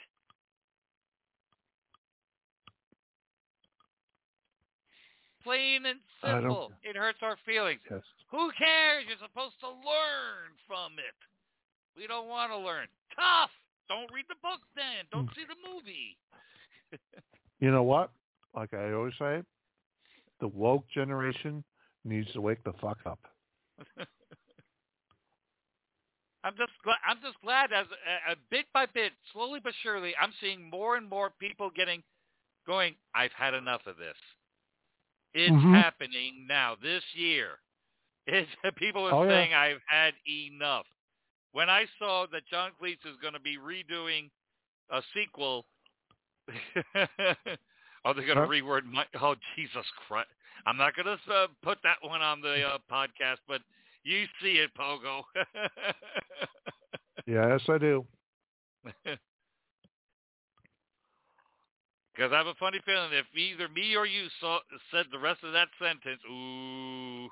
Plain and simple. It hurts our feelings. Yes. Who cares? You're supposed to learn from it. We don't want to learn. Tough. Don't read the book then. Don't see the movie. You know what? Like I always say, the woke generation needs to wake the fuck up. I'm just glad as bit by bit, slowly but surely, I'm seeing more and more people going. I've had enough of this. It's happening now this year. People are saying I've had enough. When I saw that John Cleese is going to be redoing a sequel, they're going to reword Jesus Christ. I'm not going to put that one on the podcast, but you see it, Pogo. Yes, I do. Because I have a funny feeling if either me or you said the rest of that sentence, ooh.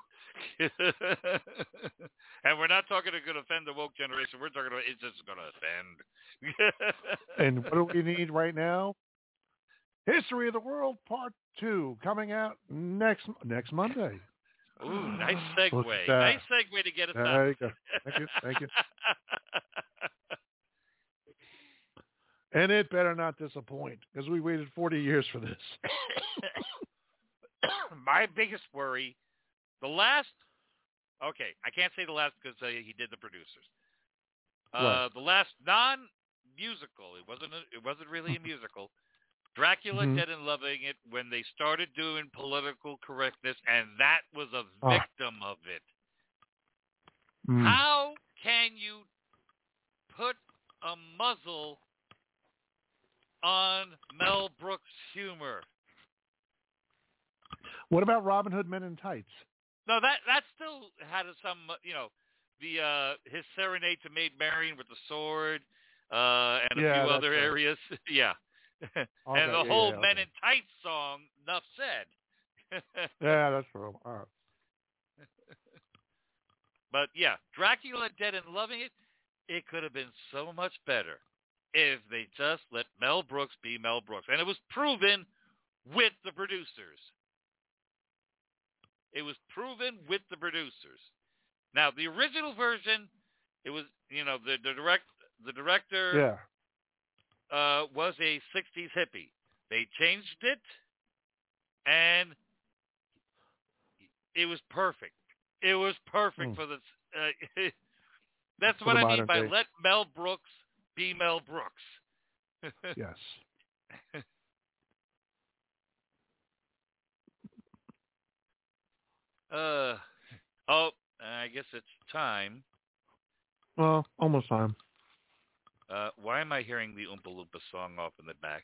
And we're not talking to offend the woke generation. We're talking about it's just going to offend. And what do we need right now? History of the World Part 2 coming out next Monday. Ooh, nice segue. Nice segue to get us out. There you go. Thank you. And it better not disappoint because we waited 40 years for this. My biggest worry, I can't say the last because he did the producers. Right. The last non-musical, it wasn't really a musical. Dracula Dead and Loving It when they started doing political correctness, and that was a victim of it. How can you put a muzzle on Mel Brooks' humor? What about Robin Hood Men in Tights? No, that still had some, his serenade to Maid Marian with the sword, and a few other areas. Yeah. And the whole Men in Tights song, enough said. Yeah, that's true. All right. But yeah, Dracula Dead and Loving It, it could have been so much better if they just let Mel Brooks be Mel Brooks. And it was proven with the producers. Now, the original version, it was, the director was a 60s hippie. They changed it, and it was perfect. It was perfect for the... that's what I mean by let Mel Brooks be Mel Brooks. Yes. I guess it's time. Well, almost time. Why am I hearing the Oompa Loompa song off in the back?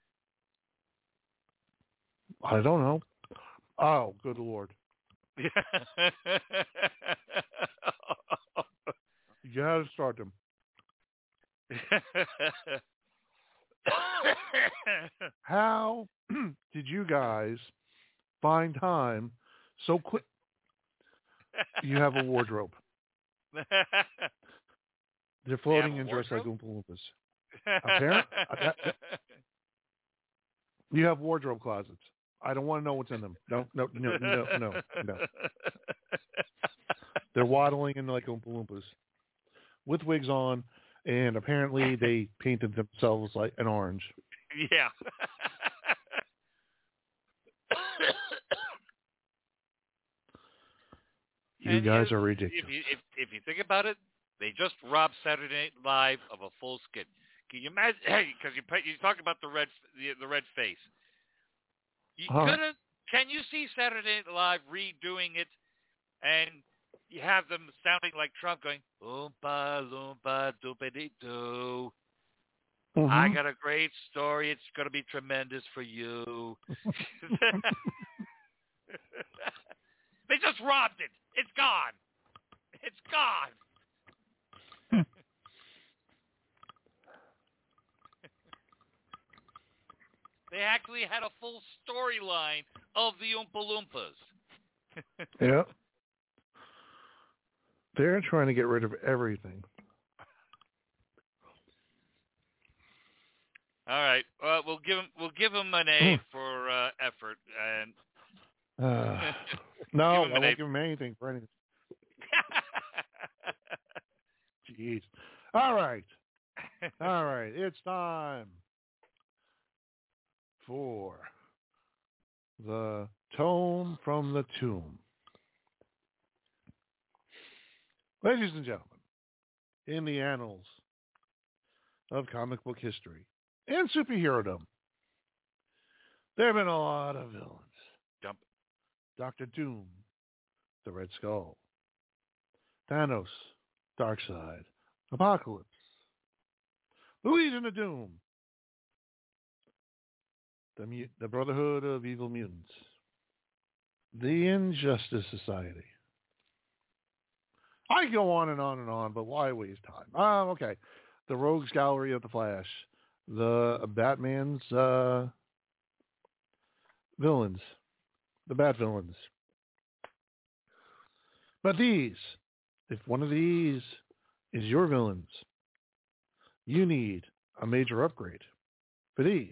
I don't know. Oh, good Lord. You gotta start them. How did you guys find time so quick? You have a wardrobe. They're floating in dressed like Oompa Loompas. Apparently, you have wardrobe closets. I don't want to know what's in them. No. They're waddling in like Oompa Loompas with wigs on, and apparently they painted themselves like an orange. Yeah. You guys are ridiculous. If you think about it, they just robbed Saturday Night Live of a full skit. Can you imagine? Because you talk about the red face. You couldn't. Can you see Saturday Night Live redoing it, and you have them sounding like Trump going Oompa Loompa Doopity Doo. I got a great story. It's going to be tremendous for you. They just robbed it. It's gone. It's gone. They actually had a full storyline of the Oompa Loompas. Yeah. They're trying to get rid of everything. All right. We'll give them an A for effort. And no, I won't give them anything for anything. Jeez. All right. It's time for the Tome from the Tomb. Ladies and gentlemen, in the annals of comic book history and superhero-dom, there have been a lot of villains. Dr. Doom, the Red Skull, Thanos, Darkseid, Apocalypse, the Legion of Doom, the Brotherhood of Evil Mutants, the Injustice Society. I go on and on and on, but why waste time? Okay. The Rogues Gallery of the Flash, the Batman's villains, the Bat villains. But these, if one of these is your villains, you need a major upgrade for these.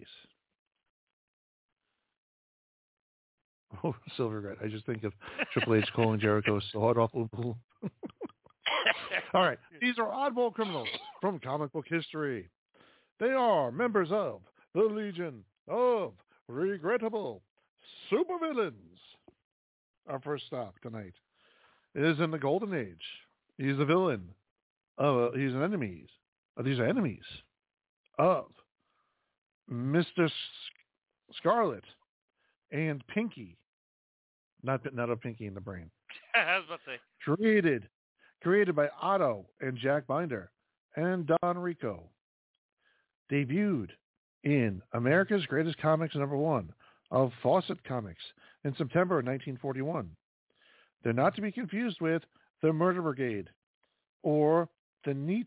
Oh, Silvergate. I just think of Triple H calling Jericho Sawed Off. All right. These are oddball criminals from comic book history. They are members of the Legion of Regrettable Supervillains. Our first stop tonight is in the Golden Age. He's a villain. He's an enemy. These are enemies of Mr. Scarlet and Pinky. Not a Pinky in the brain. I was about to say. Created by Otto and Jack Binder and Don Rico. Debuted in America's Greatest Comics #1 of Fawcett Comics in September of 1941. They're not to be confused with the Murder Brigade or the Near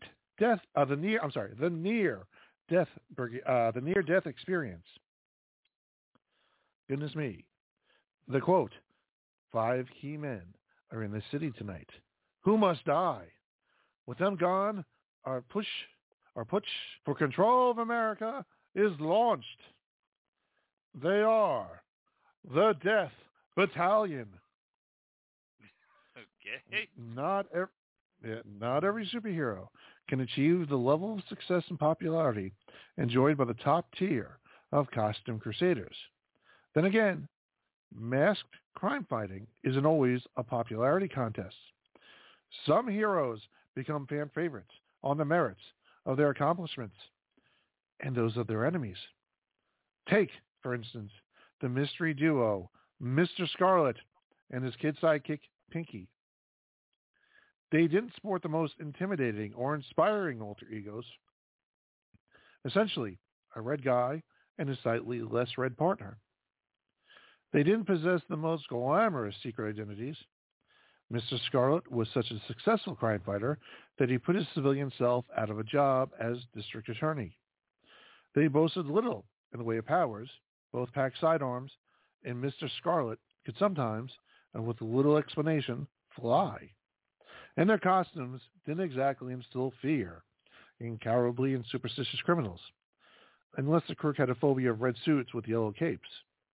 Death Experience. Goodness me. The quote, 5 key men are in the city tonight. Who must die? With them gone, our push for control of America is launched. They are the Death Battalion. Okay. Not every superhero can achieve the level of success and popularity enjoyed by the top tier of costume crusaders. Then again, masked crime fighting isn't always a popularity contest. Some heroes become fan favorites on the merits of their accomplishments and those of their enemies. Take, for instance, the mystery duo Mr. Scarlet and his kid sidekick Pinky. They didn't sport the most intimidating or inspiring alter egos. Essentially, a red guy and a slightly less red partner. They didn't possess the most glamorous secret identities. Mr. Scarlet was such a successful crime fighter that he put his civilian self out of a job as district attorney. They boasted little in the way of powers, both packed sidearms, and Mr. Scarlet could sometimes, and with little explanation, fly. And their costumes didn't exactly instill fear in cowardly and superstitious criminals, unless the crook had a phobia of red suits with yellow capes.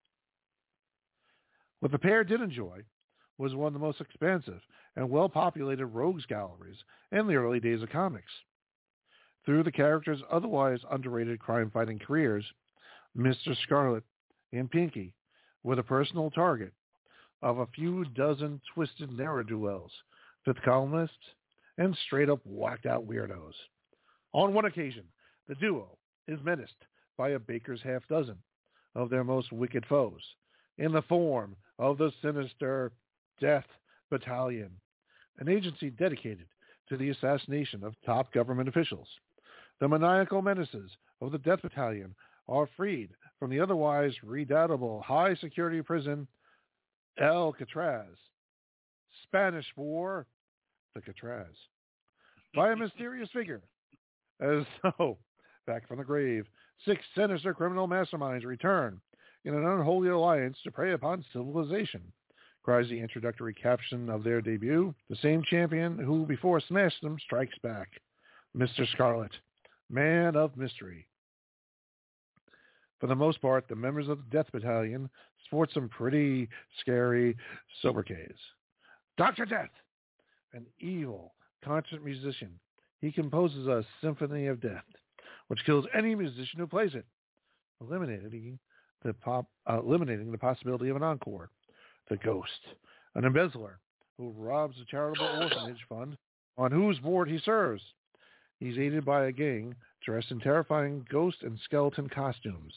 What the pair did enjoy was one of the most expansive and well-populated rogues galleries in the early days of comics. Through the characters' otherwise underrated crime-fighting careers, Mr. Scarlet and Pinky were the personal target of a few dozen twisted ne'er-do-wells, fifth columnists, and straight-up whacked-out weirdos. On one occasion, the duo is menaced by a baker's half-dozen of their most wicked foes in the form of the sinister Death Battalion, an agency dedicated to the assassination of top government officials. The maniacal menaces of the Death Battalion are freed from the otherwise redoubtable high-security prison Alcatraz, Spanish for the Catraz, by a mysterious figure. As though, back from the grave, 6 sinister criminal masterminds return in an unholy alliance to prey upon civilization, cries the introductory caption of their debut. The same champion who before smashed them strikes back. Mr. Scarlet, man of mystery. For the most part, the members of the Death Battalion sport some pretty scary sobriquets. Dr. Death, an evil, constant musician. He composes a symphony of death, which kills any musician who plays it, eliminating the possibility of an encore. The Ghost, an embezzler who robs a charitable orphanage fund on whose board he serves. He's aided by a gang dressed in terrifying ghost and skeleton costumes.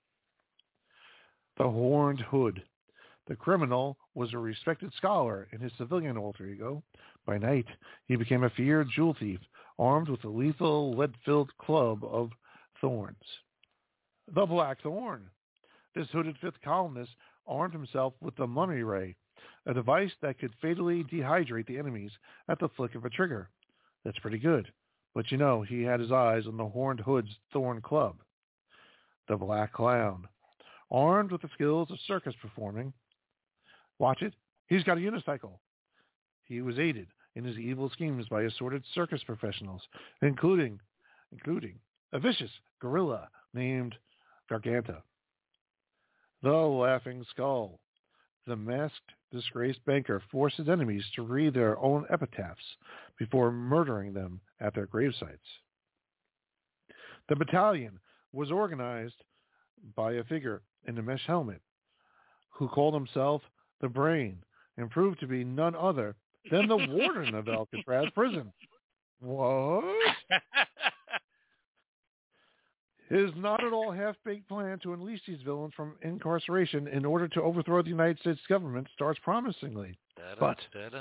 The Horned Hood. The criminal was a respected scholar in his civilian alter ego. By night, he became a feared jewel thief, armed with a lethal lead-filled club of thorns. The Black Thorn. This hooded fifth columnist armed himself with the Mummy Ray, a device that could fatally dehydrate the enemies at the flick of a trigger. That's pretty good. But you know, he had his eyes on the Horned Hood's thorn club. The Black Clown. Armed with the skills of circus performing. Watch it. He's got a unicycle. He was aided in his evil schemes by assorted circus professionals, including a vicious gorilla named Garganta. The Laughing Skull. The masked, disgraced banker forced his enemies to read their own epitaphs before murdering them at their gravesites. The battalion was organized by a figure in a mesh helmet who called himself the Brain and proved to be none other than the warden of Alcatraz prison. What? His not at all half-baked plan to unleash these villains from incarceration in order to overthrow the United States government starts promisingly. But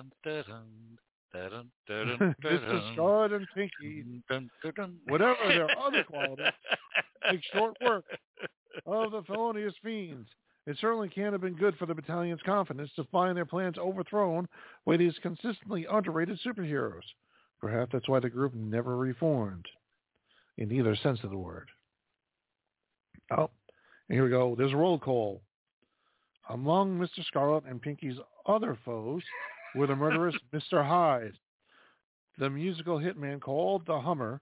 Mr. Scarlet and Pinky, whatever their other qualities, make short work of the felonious fiends. It certainly can't have been good for the battalion's confidence to find their plans overthrown by these consistently underrated superheroes. Perhaps that's why the group never reformed, in either sense of the word. Oh, here we go. There's a roll call. Among Mr. Scarlet and Pinky's other foes were the murderous Mr. Hyde, the musical hitman called the Hummer.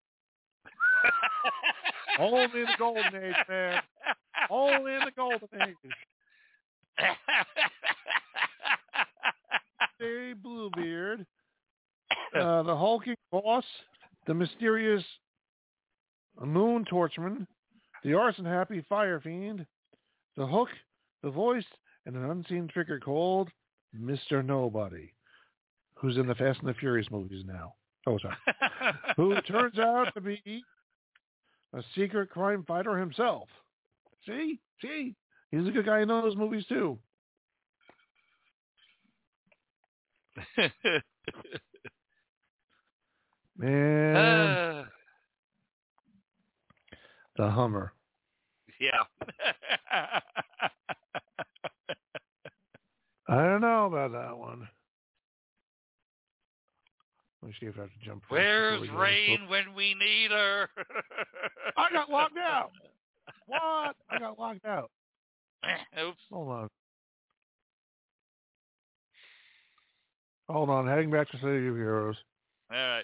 Only in the golden age, man. Only in the golden age. Dave Bluebeard, the hulking boss, the mysterious moon torchman, the arson-happy fire fiend, the Hook, the Voice, and an unseen figure called Mr. Nobody, who's in the Fast and the Furious movies now. Oh, sorry. Who turns out to be a secret crime fighter himself. See? He's a good guy in those movies, too. Man. The Hummer. Yeah. I don't know about that one. Let me see if I have to jump. Where's Rain when we need her? I got locked out. What? I got locked out. Oops. Hold on. Heading back to City of Heroes. All right.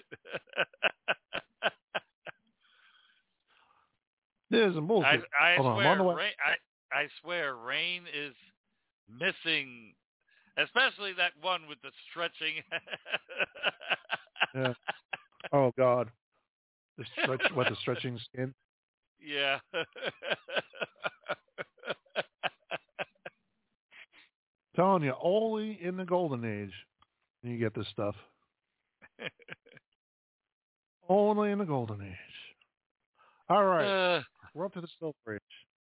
There's some bullshit. I swear, Rain is missing, especially that one with the stretching. Yeah. Oh God. The stretching skin. Yeah. Telling you, only in the golden age you get this stuff. Only in the golden age. All right. We're up to the Silver Age.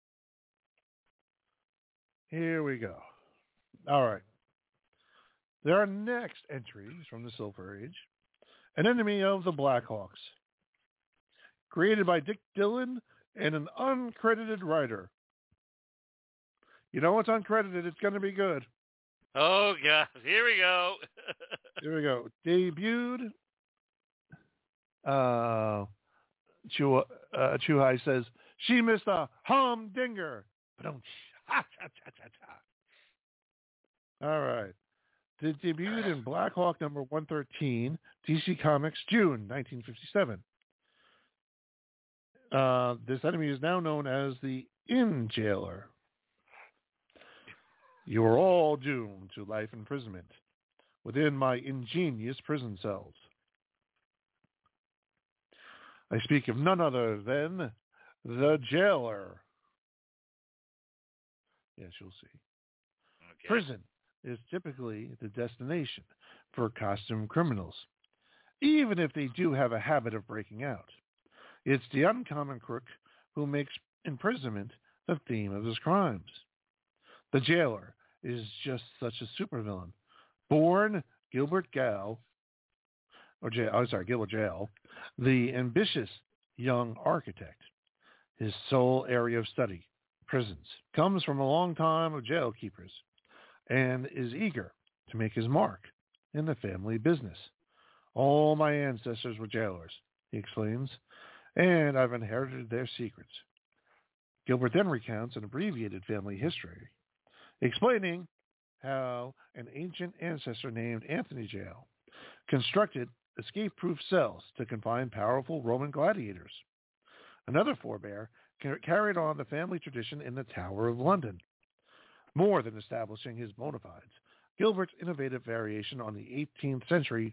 Here we go. All right. There are next entries from the Silver Age. An enemy of the Blackhawks. Created by Dick Dillon and an uncredited writer. You know what's uncredited? It's going to be good. Oh, God. Here we go. Here we go. Debuted. Chuhai says, she missed a humdinger. All right. It debuted in Black Hawk number 113, DC Comics, June 1957. This enemy is now known as the In-Jailer. You are all doomed to life imprisonment within my ingenious prison cells. I speak of none other than the Jailer. Yes, you'll see. Okay. Prison is typically the destination for costume criminals, even if they do have a habit of breaking out. It's the uncommon crook who makes imprisonment the theme of his crimes. The jailer is just such a supervillain. Born Gilbert Gilbert Jail, the ambitious young architect. His sole area of study, prisons, comes from a long time of jail keepers and is eager to make his mark in the family business. All my ancestors were jailers, he explains, and I've inherited their secrets. Gilbert then recounts an abbreviated family history, explaining how an ancient ancestor named Anthony Jail constructed escape-proof cells to confine powerful Roman gladiators. Another forebear carried on the family tradition in the Tower of London. More than establishing his bona fides, Gilbert's innovative variation on the 18th century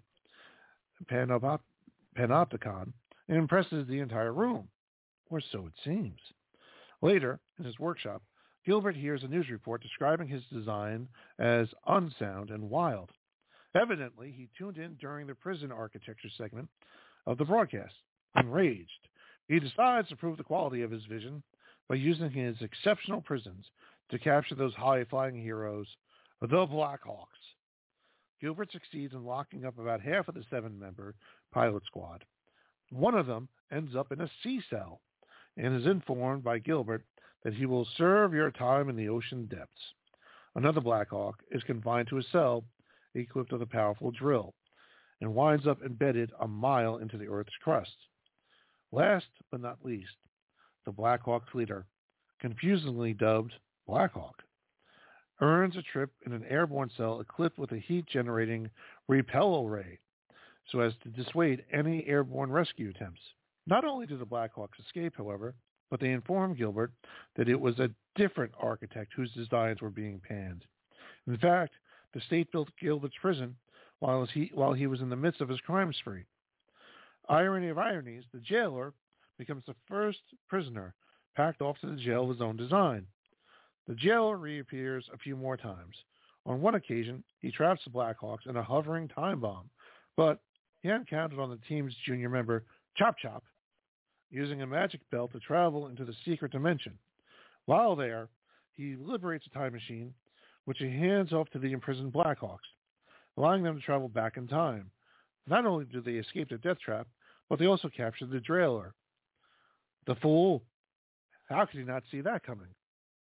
panopticon impresses the entire room, or so it seems. Later, in his workshop, Gilbert hears a news report describing his design as unsound and wild. Evidently, he tuned in during the prison architecture segment of the broadcast. Enraged, he decides to prove the quality of his vision by using his exceptional prisons to capture those high-flying heroes, the Blackhawks. Gilbert succeeds in locking up about half of the 7-member pilot squad. One of them ends up in a sea cell and is informed by Gilbert that he will serve your time in the ocean depths. Another Blackhawk is confined to a cell equipped with a powerful drill and winds up embedded a mile into the Earth's crust. Last but not least, the Blackhawk's leader, confusingly dubbed Blackhawk, earns a trip in an airborne cell equipped with a heat-generating repel ray so as to dissuade any airborne rescue attempts. Not only do the Blackhawks escape, however, but they inform Gilbert that it was a different architect whose designs were being panned. In fact, the state built Gilbert's prison while he was in the midst of his crime spree. Irony of ironies, the jailer becomes the first prisoner packed off to the jail of his own design. The jailer reappears a few more times. On one occasion, he traps the Blackhawks in a hovering time bomb, but he hadn't counted on the team's junior member, Chop Chop, using a magic belt to travel into the secret dimension. While there, he liberates a time machine, which he hands off to the imprisoned Blackhawks, allowing them to travel back in time. Not only do they escape the death trap, but they also capture the jailer. The fool! How could he not see that coming?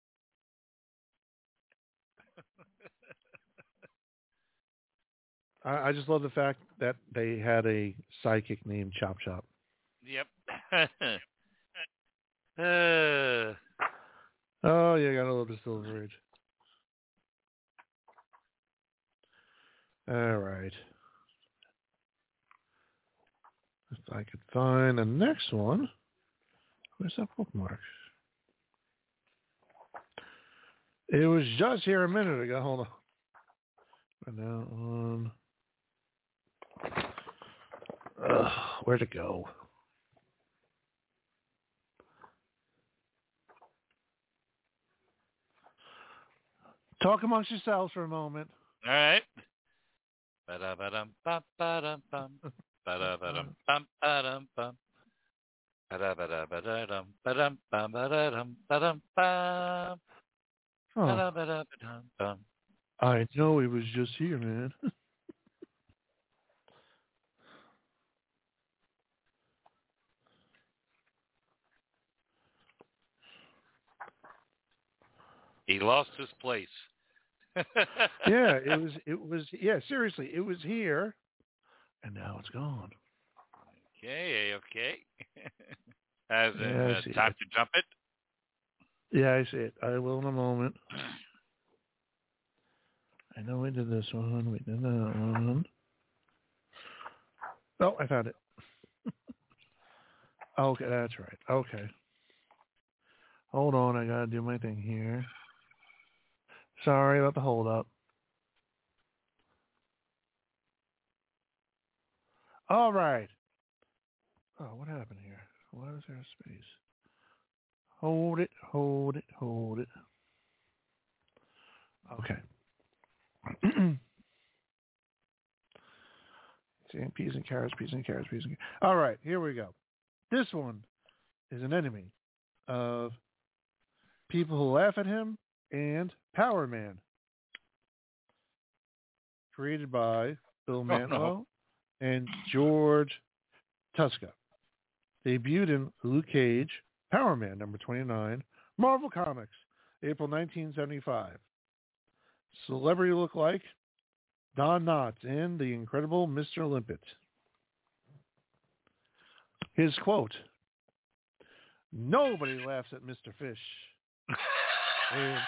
I just love the fact that they had a sidekick named Chop Chop. Yep. Oh, yeah, got a little bit Silver Age. All right. If I could find the next one. Where's that bookmark? It was just here a minute ago. Hold on. And now on. Where'd it go? Talk amongst yourselves for a moment. All right. Ba-da-ba-dum, ba-ba-dum, bum. Ba-da-ba-dum, bum, ba-dum, bum. Ba-da-ba-da-ba-da-dum, ba-dum, bum, ba-da-dum, ba-dum, bum. Ba-da-ba-da-ba-dum, bum. I know it was just here, man. He lost his place. Yeah, yeah, seriously, it was here, and now it's gone. Okay. As in, time to jump it? Yeah, I see it. I will in a moment. I know we did this one. We did that one. Oh, I found it. Okay, that's right. Okay. Hold on, I gotta do my thing here. Sorry about the hold up. All right. Oh, what happened here? Why is there a space? Hold it. Okay. and peas and carrots, peas and carrots, peas and carrots. All right, here we go. This one is an enemy of people who laugh at him and Power Man. Created by Bill Mantlo and George Tuska. Debuted in Luke Cage, Power Man, number 29, Marvel Comics, April 1975. Celebrity look-alike, Don Knotts in The Incredible Mr. Limpet. His quote, "Nobody laughs at Mr. Fish." And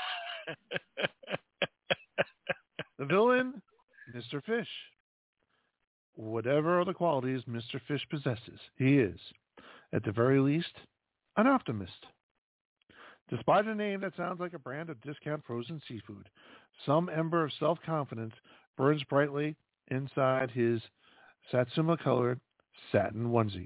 the villain, Mr. Fish. Whatever other qualities Mr. Fish possesses, he is, at the very least, an optimist. Despite a name that sounds like a brand of discount frozen seafood, some ember of self-confidence burns brightly inside his Satsuma-colored satin onesie.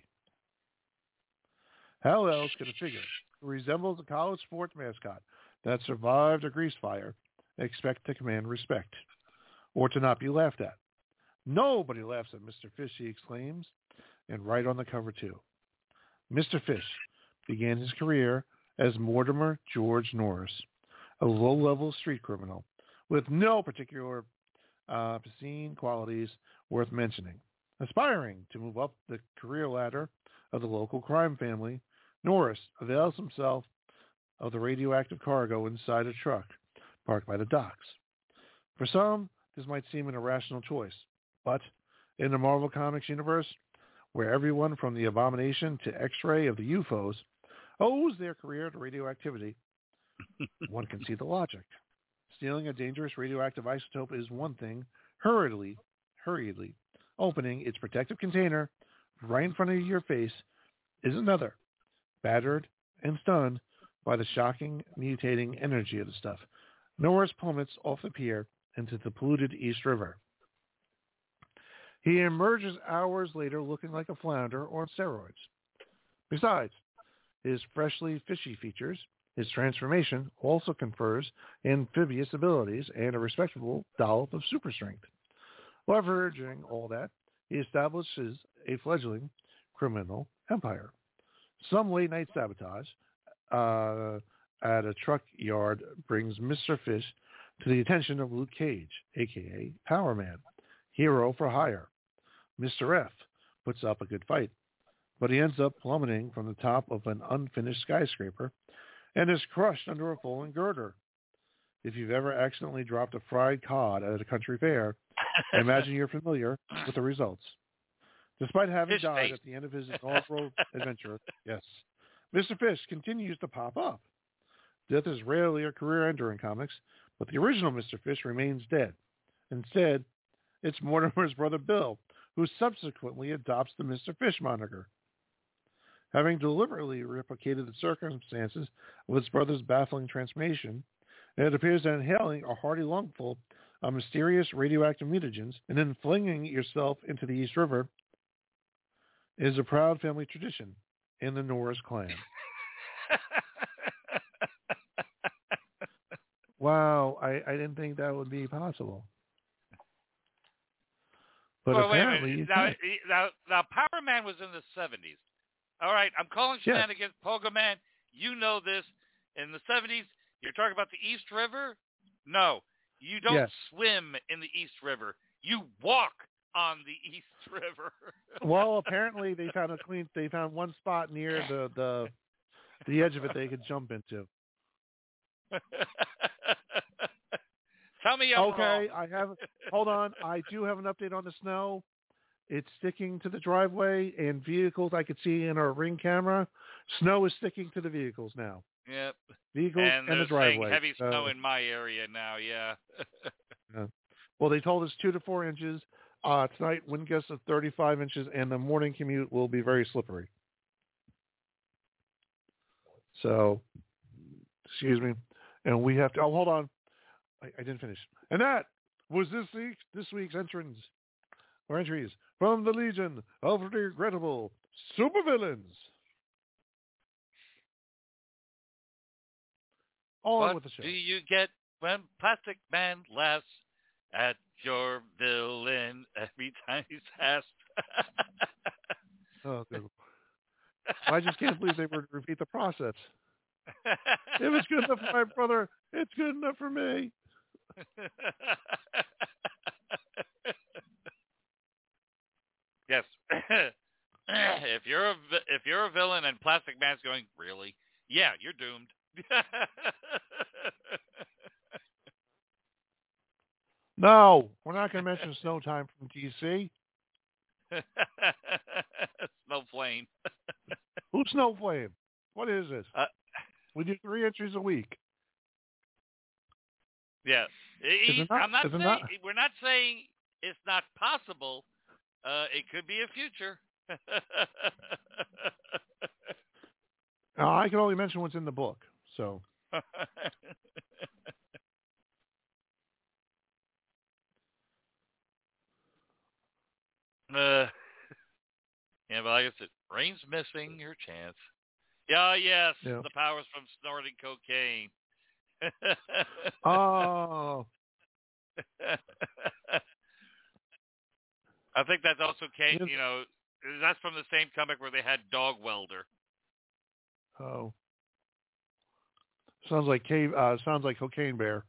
How else could a figure who resembles a college sports mascot that survived a grease fire expect to command respect, or to not be laughed at? Nobody laughs at Mr. Fish, he exclaims, and right on the cover too. Mr. Fish began his career as Mortimer George Norris, a low-level street criminal with no particular obscene qualities worth mentioning. Aspiring to move up the career ladder of the local crime family, Norris avails himself of the radioactive cargo inside a truck parked by the docks. For some, this might seem an irrational choice, but in the Marvel Comics universe, where everyone from the Abomination to X-Ray of the UFOs owes their career to radioactivity, one can see the logic. Stealing a dangerous radioactive isotope is one thing. Hurriedly opening its protective container right in front of your face is another. Battered and stunned by the shocking, mutating energy of the stuff, Norris plummets off the pier into the polluted East River. He emerges hours later looking like a flounder on steroids. Besides his freshly fishy features, his transformation also confers amphibious abilities and a respectable dollop of super strength. Leveraging all that, he establishes a fledgling criminal empire. Some late-night sabotage at a truck yard brings Mr. Fish to the attention of Luke Cage, a.k.a. Power Man, hero for hire. Mr. F puts up a good fight, but he ends up plummeting from the top of an unfinished skyscraper and is crushed under a falling girder. If you've ever accidentally dropped a fried cod at a country fair, I imagine you're familiar with the results. Despite having died at the end of his inaugural adventure, yes, Mr. Fish continues to pop up. Death is rarely a career ender in comics, but the original Mr. Fish remains dead. Instead, it's Mortimer's brother Bill, who subsequently adopts the Mr. Fish moniker. Having deliberately replicated the circumstances of his brother's baffling transformation, it appears that inhaling a hearty lungful of mysterious radioactive mutagens and then flinging yourself into the East River is a proud family tradition in the Norris clan. Wow, I didn't think that would be possible. But well, apparently, now Power Man was in the 70s. All right, I'm calling shenanigans. Pogo Man, you know this. In the 70s, you're talking about the East River? No, you don't swim in the East River. You walk on the East River. Well, apparently they found one spot near the edge of it they could jump into. Tell me I'm wrong. Hold on. I do have an update on the snow. It's sticking to the driveway and vehicles I could see in our Ring camera. Snow is sticking to the vehicles now. Yep. Vehicles and the driveway. Heavy snow in my area now, yeah. Yeah. Well, they told us 2 to 4 inches. Tonight, wind gusts of 35 inches, and the morning commute will be very slippery. So, excuse me. And we have to... Oh, hold on. I didn't finish. And that was this week's entries from the Legion of Regrettable Supervillains. What with the show. Do you get when Plastic Man laughs at your villain every time he's asked Oh, good. I just can't believe they would repeat the process. If it's good enough for my brother, it's good enough for me. Yes. If you're a villain and Plastic Man's going, really? Yeah, you're doomed. No, we're not going to mention Snowtime from DC. Snowflame. Who's Snowflame? What is this? We do 3 entries a week. Yeah. We're not saying it's not possible. It could be a future. I can only mention what's in the book, so. Yeah, but like I said, Rain's missing your chance. Yeah, yes, yeah. The powers from snorting cocaine. Oh. I think that's also came, that's from the same comic where they had Dog Welder. Oh. Sounds like Cocaine Bear.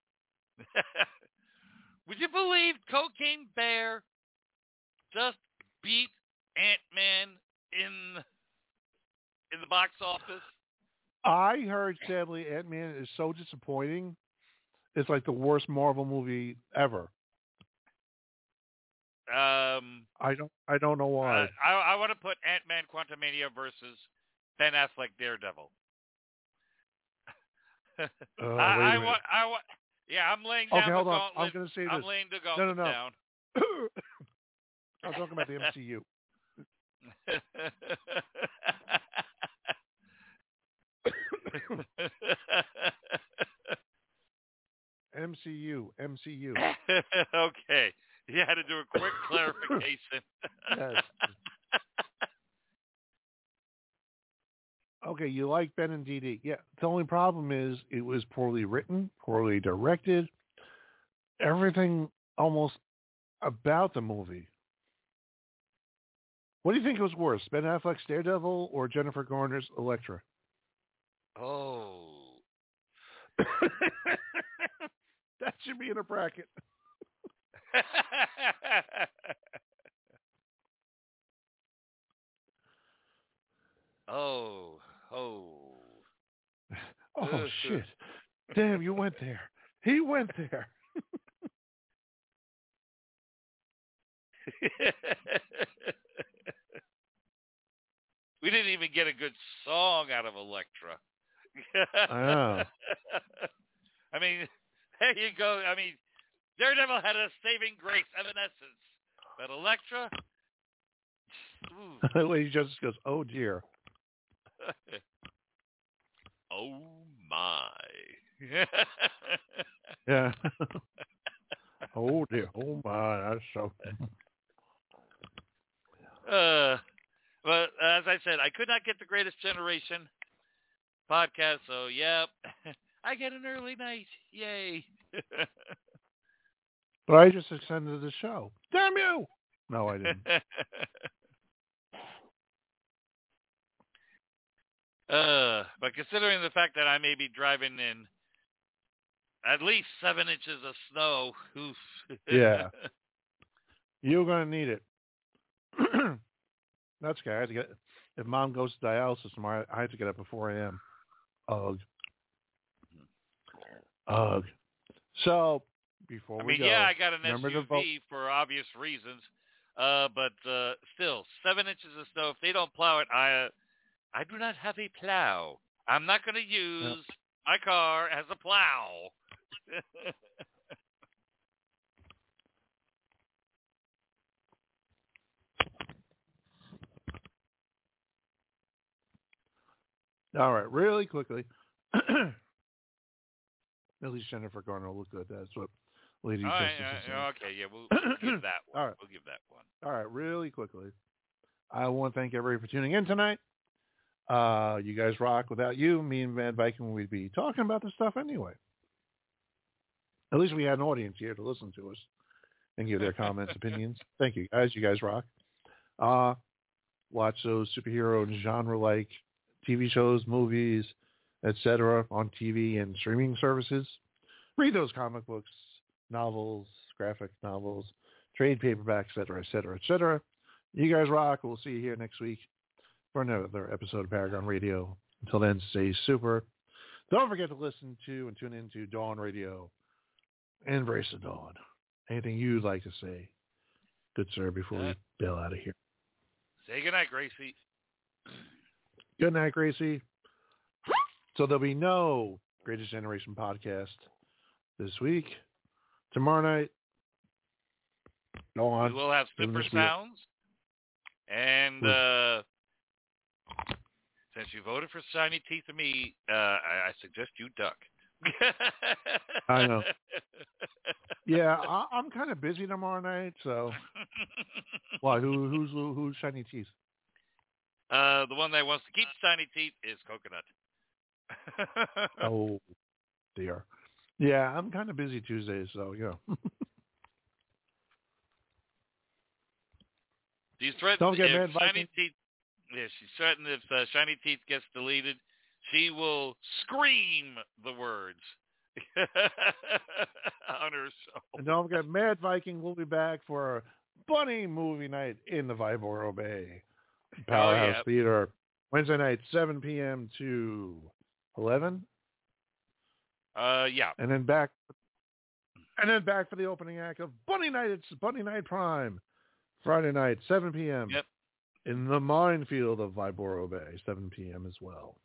Would you believe Cocaine Bear just beat Ant-Man in the box office? I heard, sadly, Ant-Man is so disappointing. It's like the worst Marvel movie ever. I don't know why. I want to put Ant-Man Quantumania versus Ben Affleck Daredevil. I'm laying down okay, hold the on. gauntlet. I'm going to say this. I'm laying the gauntlet down. I'm talking about the MCU. MCU. Okay. You had to do a quick clarification. Yes. Okay, you like Ben and Dee Dee. Yeah, the only problem is it was poorly written, poorly directed. Everything almost about the movie. What do you think was worse, Ben Affleck's Daredevil or Jennifer Garner's Elektra? Oh. That should be in a bracket. Oh, shit. Damn, you went there. He went there. We didn't even get a good song out of Elektra. I know. I mean, there you go. I mean, Daredevil had a saving grace, Evanescence. But Elektra? The lady just goes, oh, dear. Oh, my. Yeah. Oh, dear. Oh, my. That's so... But as I said, I could not get the Greatest Generation podcast, so yep, I get an early night. Yay. But I just extended the show. Damn you! No, I didn't. But considering the fact that I may be driving in at least 7 inches of snow, oof. Yeah. You're going to need it. That's okay. I have to get, if Mom goes to dialysis tomorrow, I have to get up at 4 a.m. Ugh. So, before we go. I got an SUV for obvious reasons. But still, 7 inches of snow, if they don't plow it, I do not have a plow. I'm not going to use my car as a plow. All right, really quickly. At least Jennifer Garner will look good. That's what Lady Justice is saying. Okay, yeah, we'll give that one. All right. We'll give that one. All right, really quickly. I want to thank everybody for tuning in tonight. You guys rock. Without you, me and Van Viking would be talking about this stuff anyway. At least we had an audience here to listen to us and give their comments, opinions. Thank you, guys. You guys rock. Watch those superhero and genre-like TV shows, movies, etc. on TV and streaming services. Read those comic books, novels, graphic novels, trade paperbacks, etc., etc., etc. You guys rock. We'll see you here next week for another episode of Paragon Radio. Until then, stay super. Don't forget to listen to and tune into Dawn Radio. Embrace the dawn. Anything you'd like to say, good sir, before we bail out of here? Say goodnight, Gracie. Good night, Gracie. So there'll be no Greatest Generation podcast this week. Tomorrow night, go on. We will have super sounds. And since you voted for Shiny Teeth and me, I suggest you duck. I know. Yeah, I'm kind of busy tomorrow night, so. Why? Who's Shiny Teeth? The one that wants to keep Shiny Teeth is Coconut. Oh, dear. Yeah, I'm kind of busy Tuesdays, so yeah. She's threatened. Don't get mad, Shiny Teeth. Yeah, she's threatened if Shiny Teeth gets deleted, she will scream the words on her show. And don't forget, Mad Viking will be back for a bunny movie night in the Viboro Bay Powerhouse Theater. Wednesday night, 7 p.m. to 11. Yeah. And then back for the opening act of Bunny Night. It's Bunny Night Prime. Friday night, 7 p.m. Yep. In the minefield of Viboro Bay, 7 p.m. as well.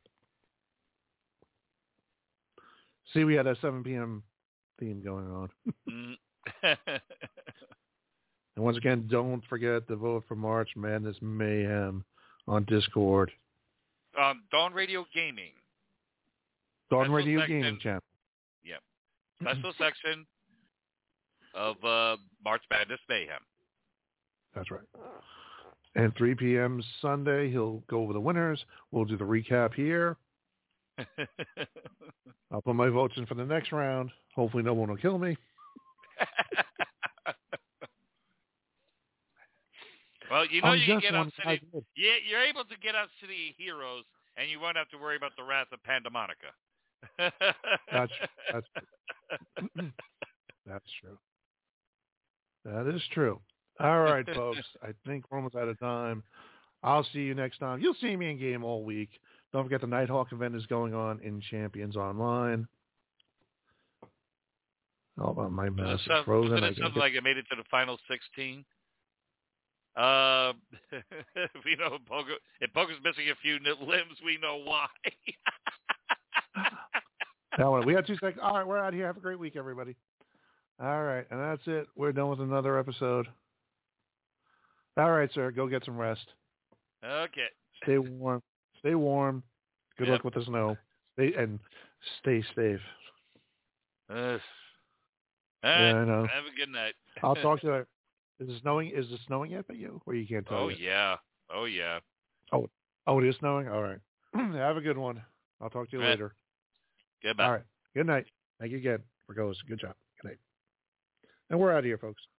See, we had a 7 p.m. theme going on. And once again, don't forget to vote for March Madness Mayhem on Discord. Dawn Radio Gaming. Dawn Special Radio section. Gaming channel. Yep. Special section of March Madness Mayhem. That's right. And 3 p.m. Sunday, he'll go over the winners. We'll do the recap here. I'll put my votes in for the next round. Hopefully no one will kill me. Well, you know you can get on City. Yeah, you're able to get on City Heroes, and you won't have to worry about the wrath of Pandamonica. That's true. That's true. That is true. All right, folks. I think we're almost out of time. I'll see you next time. You'll see me in game all week. Don't forget the Nighthawk event is going on in Champions Online. Oh, my mouse is frozen. It sounded like it made it to the final 16. We know if Pogo's missing a few limbs, we know why. We got 2 seconds. All right, we're out here. Have a great week, everybody. All right, and that's it. We're done with another episode. All right, sir. Go get some rest. Okay. Stay warm. Stay warm. Good luck with the snow. Stay safe. Yeah, I know. Have a good night. I'll talk to you. Is it snowing? Is it snowing yet by you? Or you can't tell yet? Yeah. Oh, yeah. Oh, it is snowing? All right. Have a good one. I'll talk to you later. Goodbye. All right. Good night. Thank you again for going. Good job. Good night. And we're out of here, folks.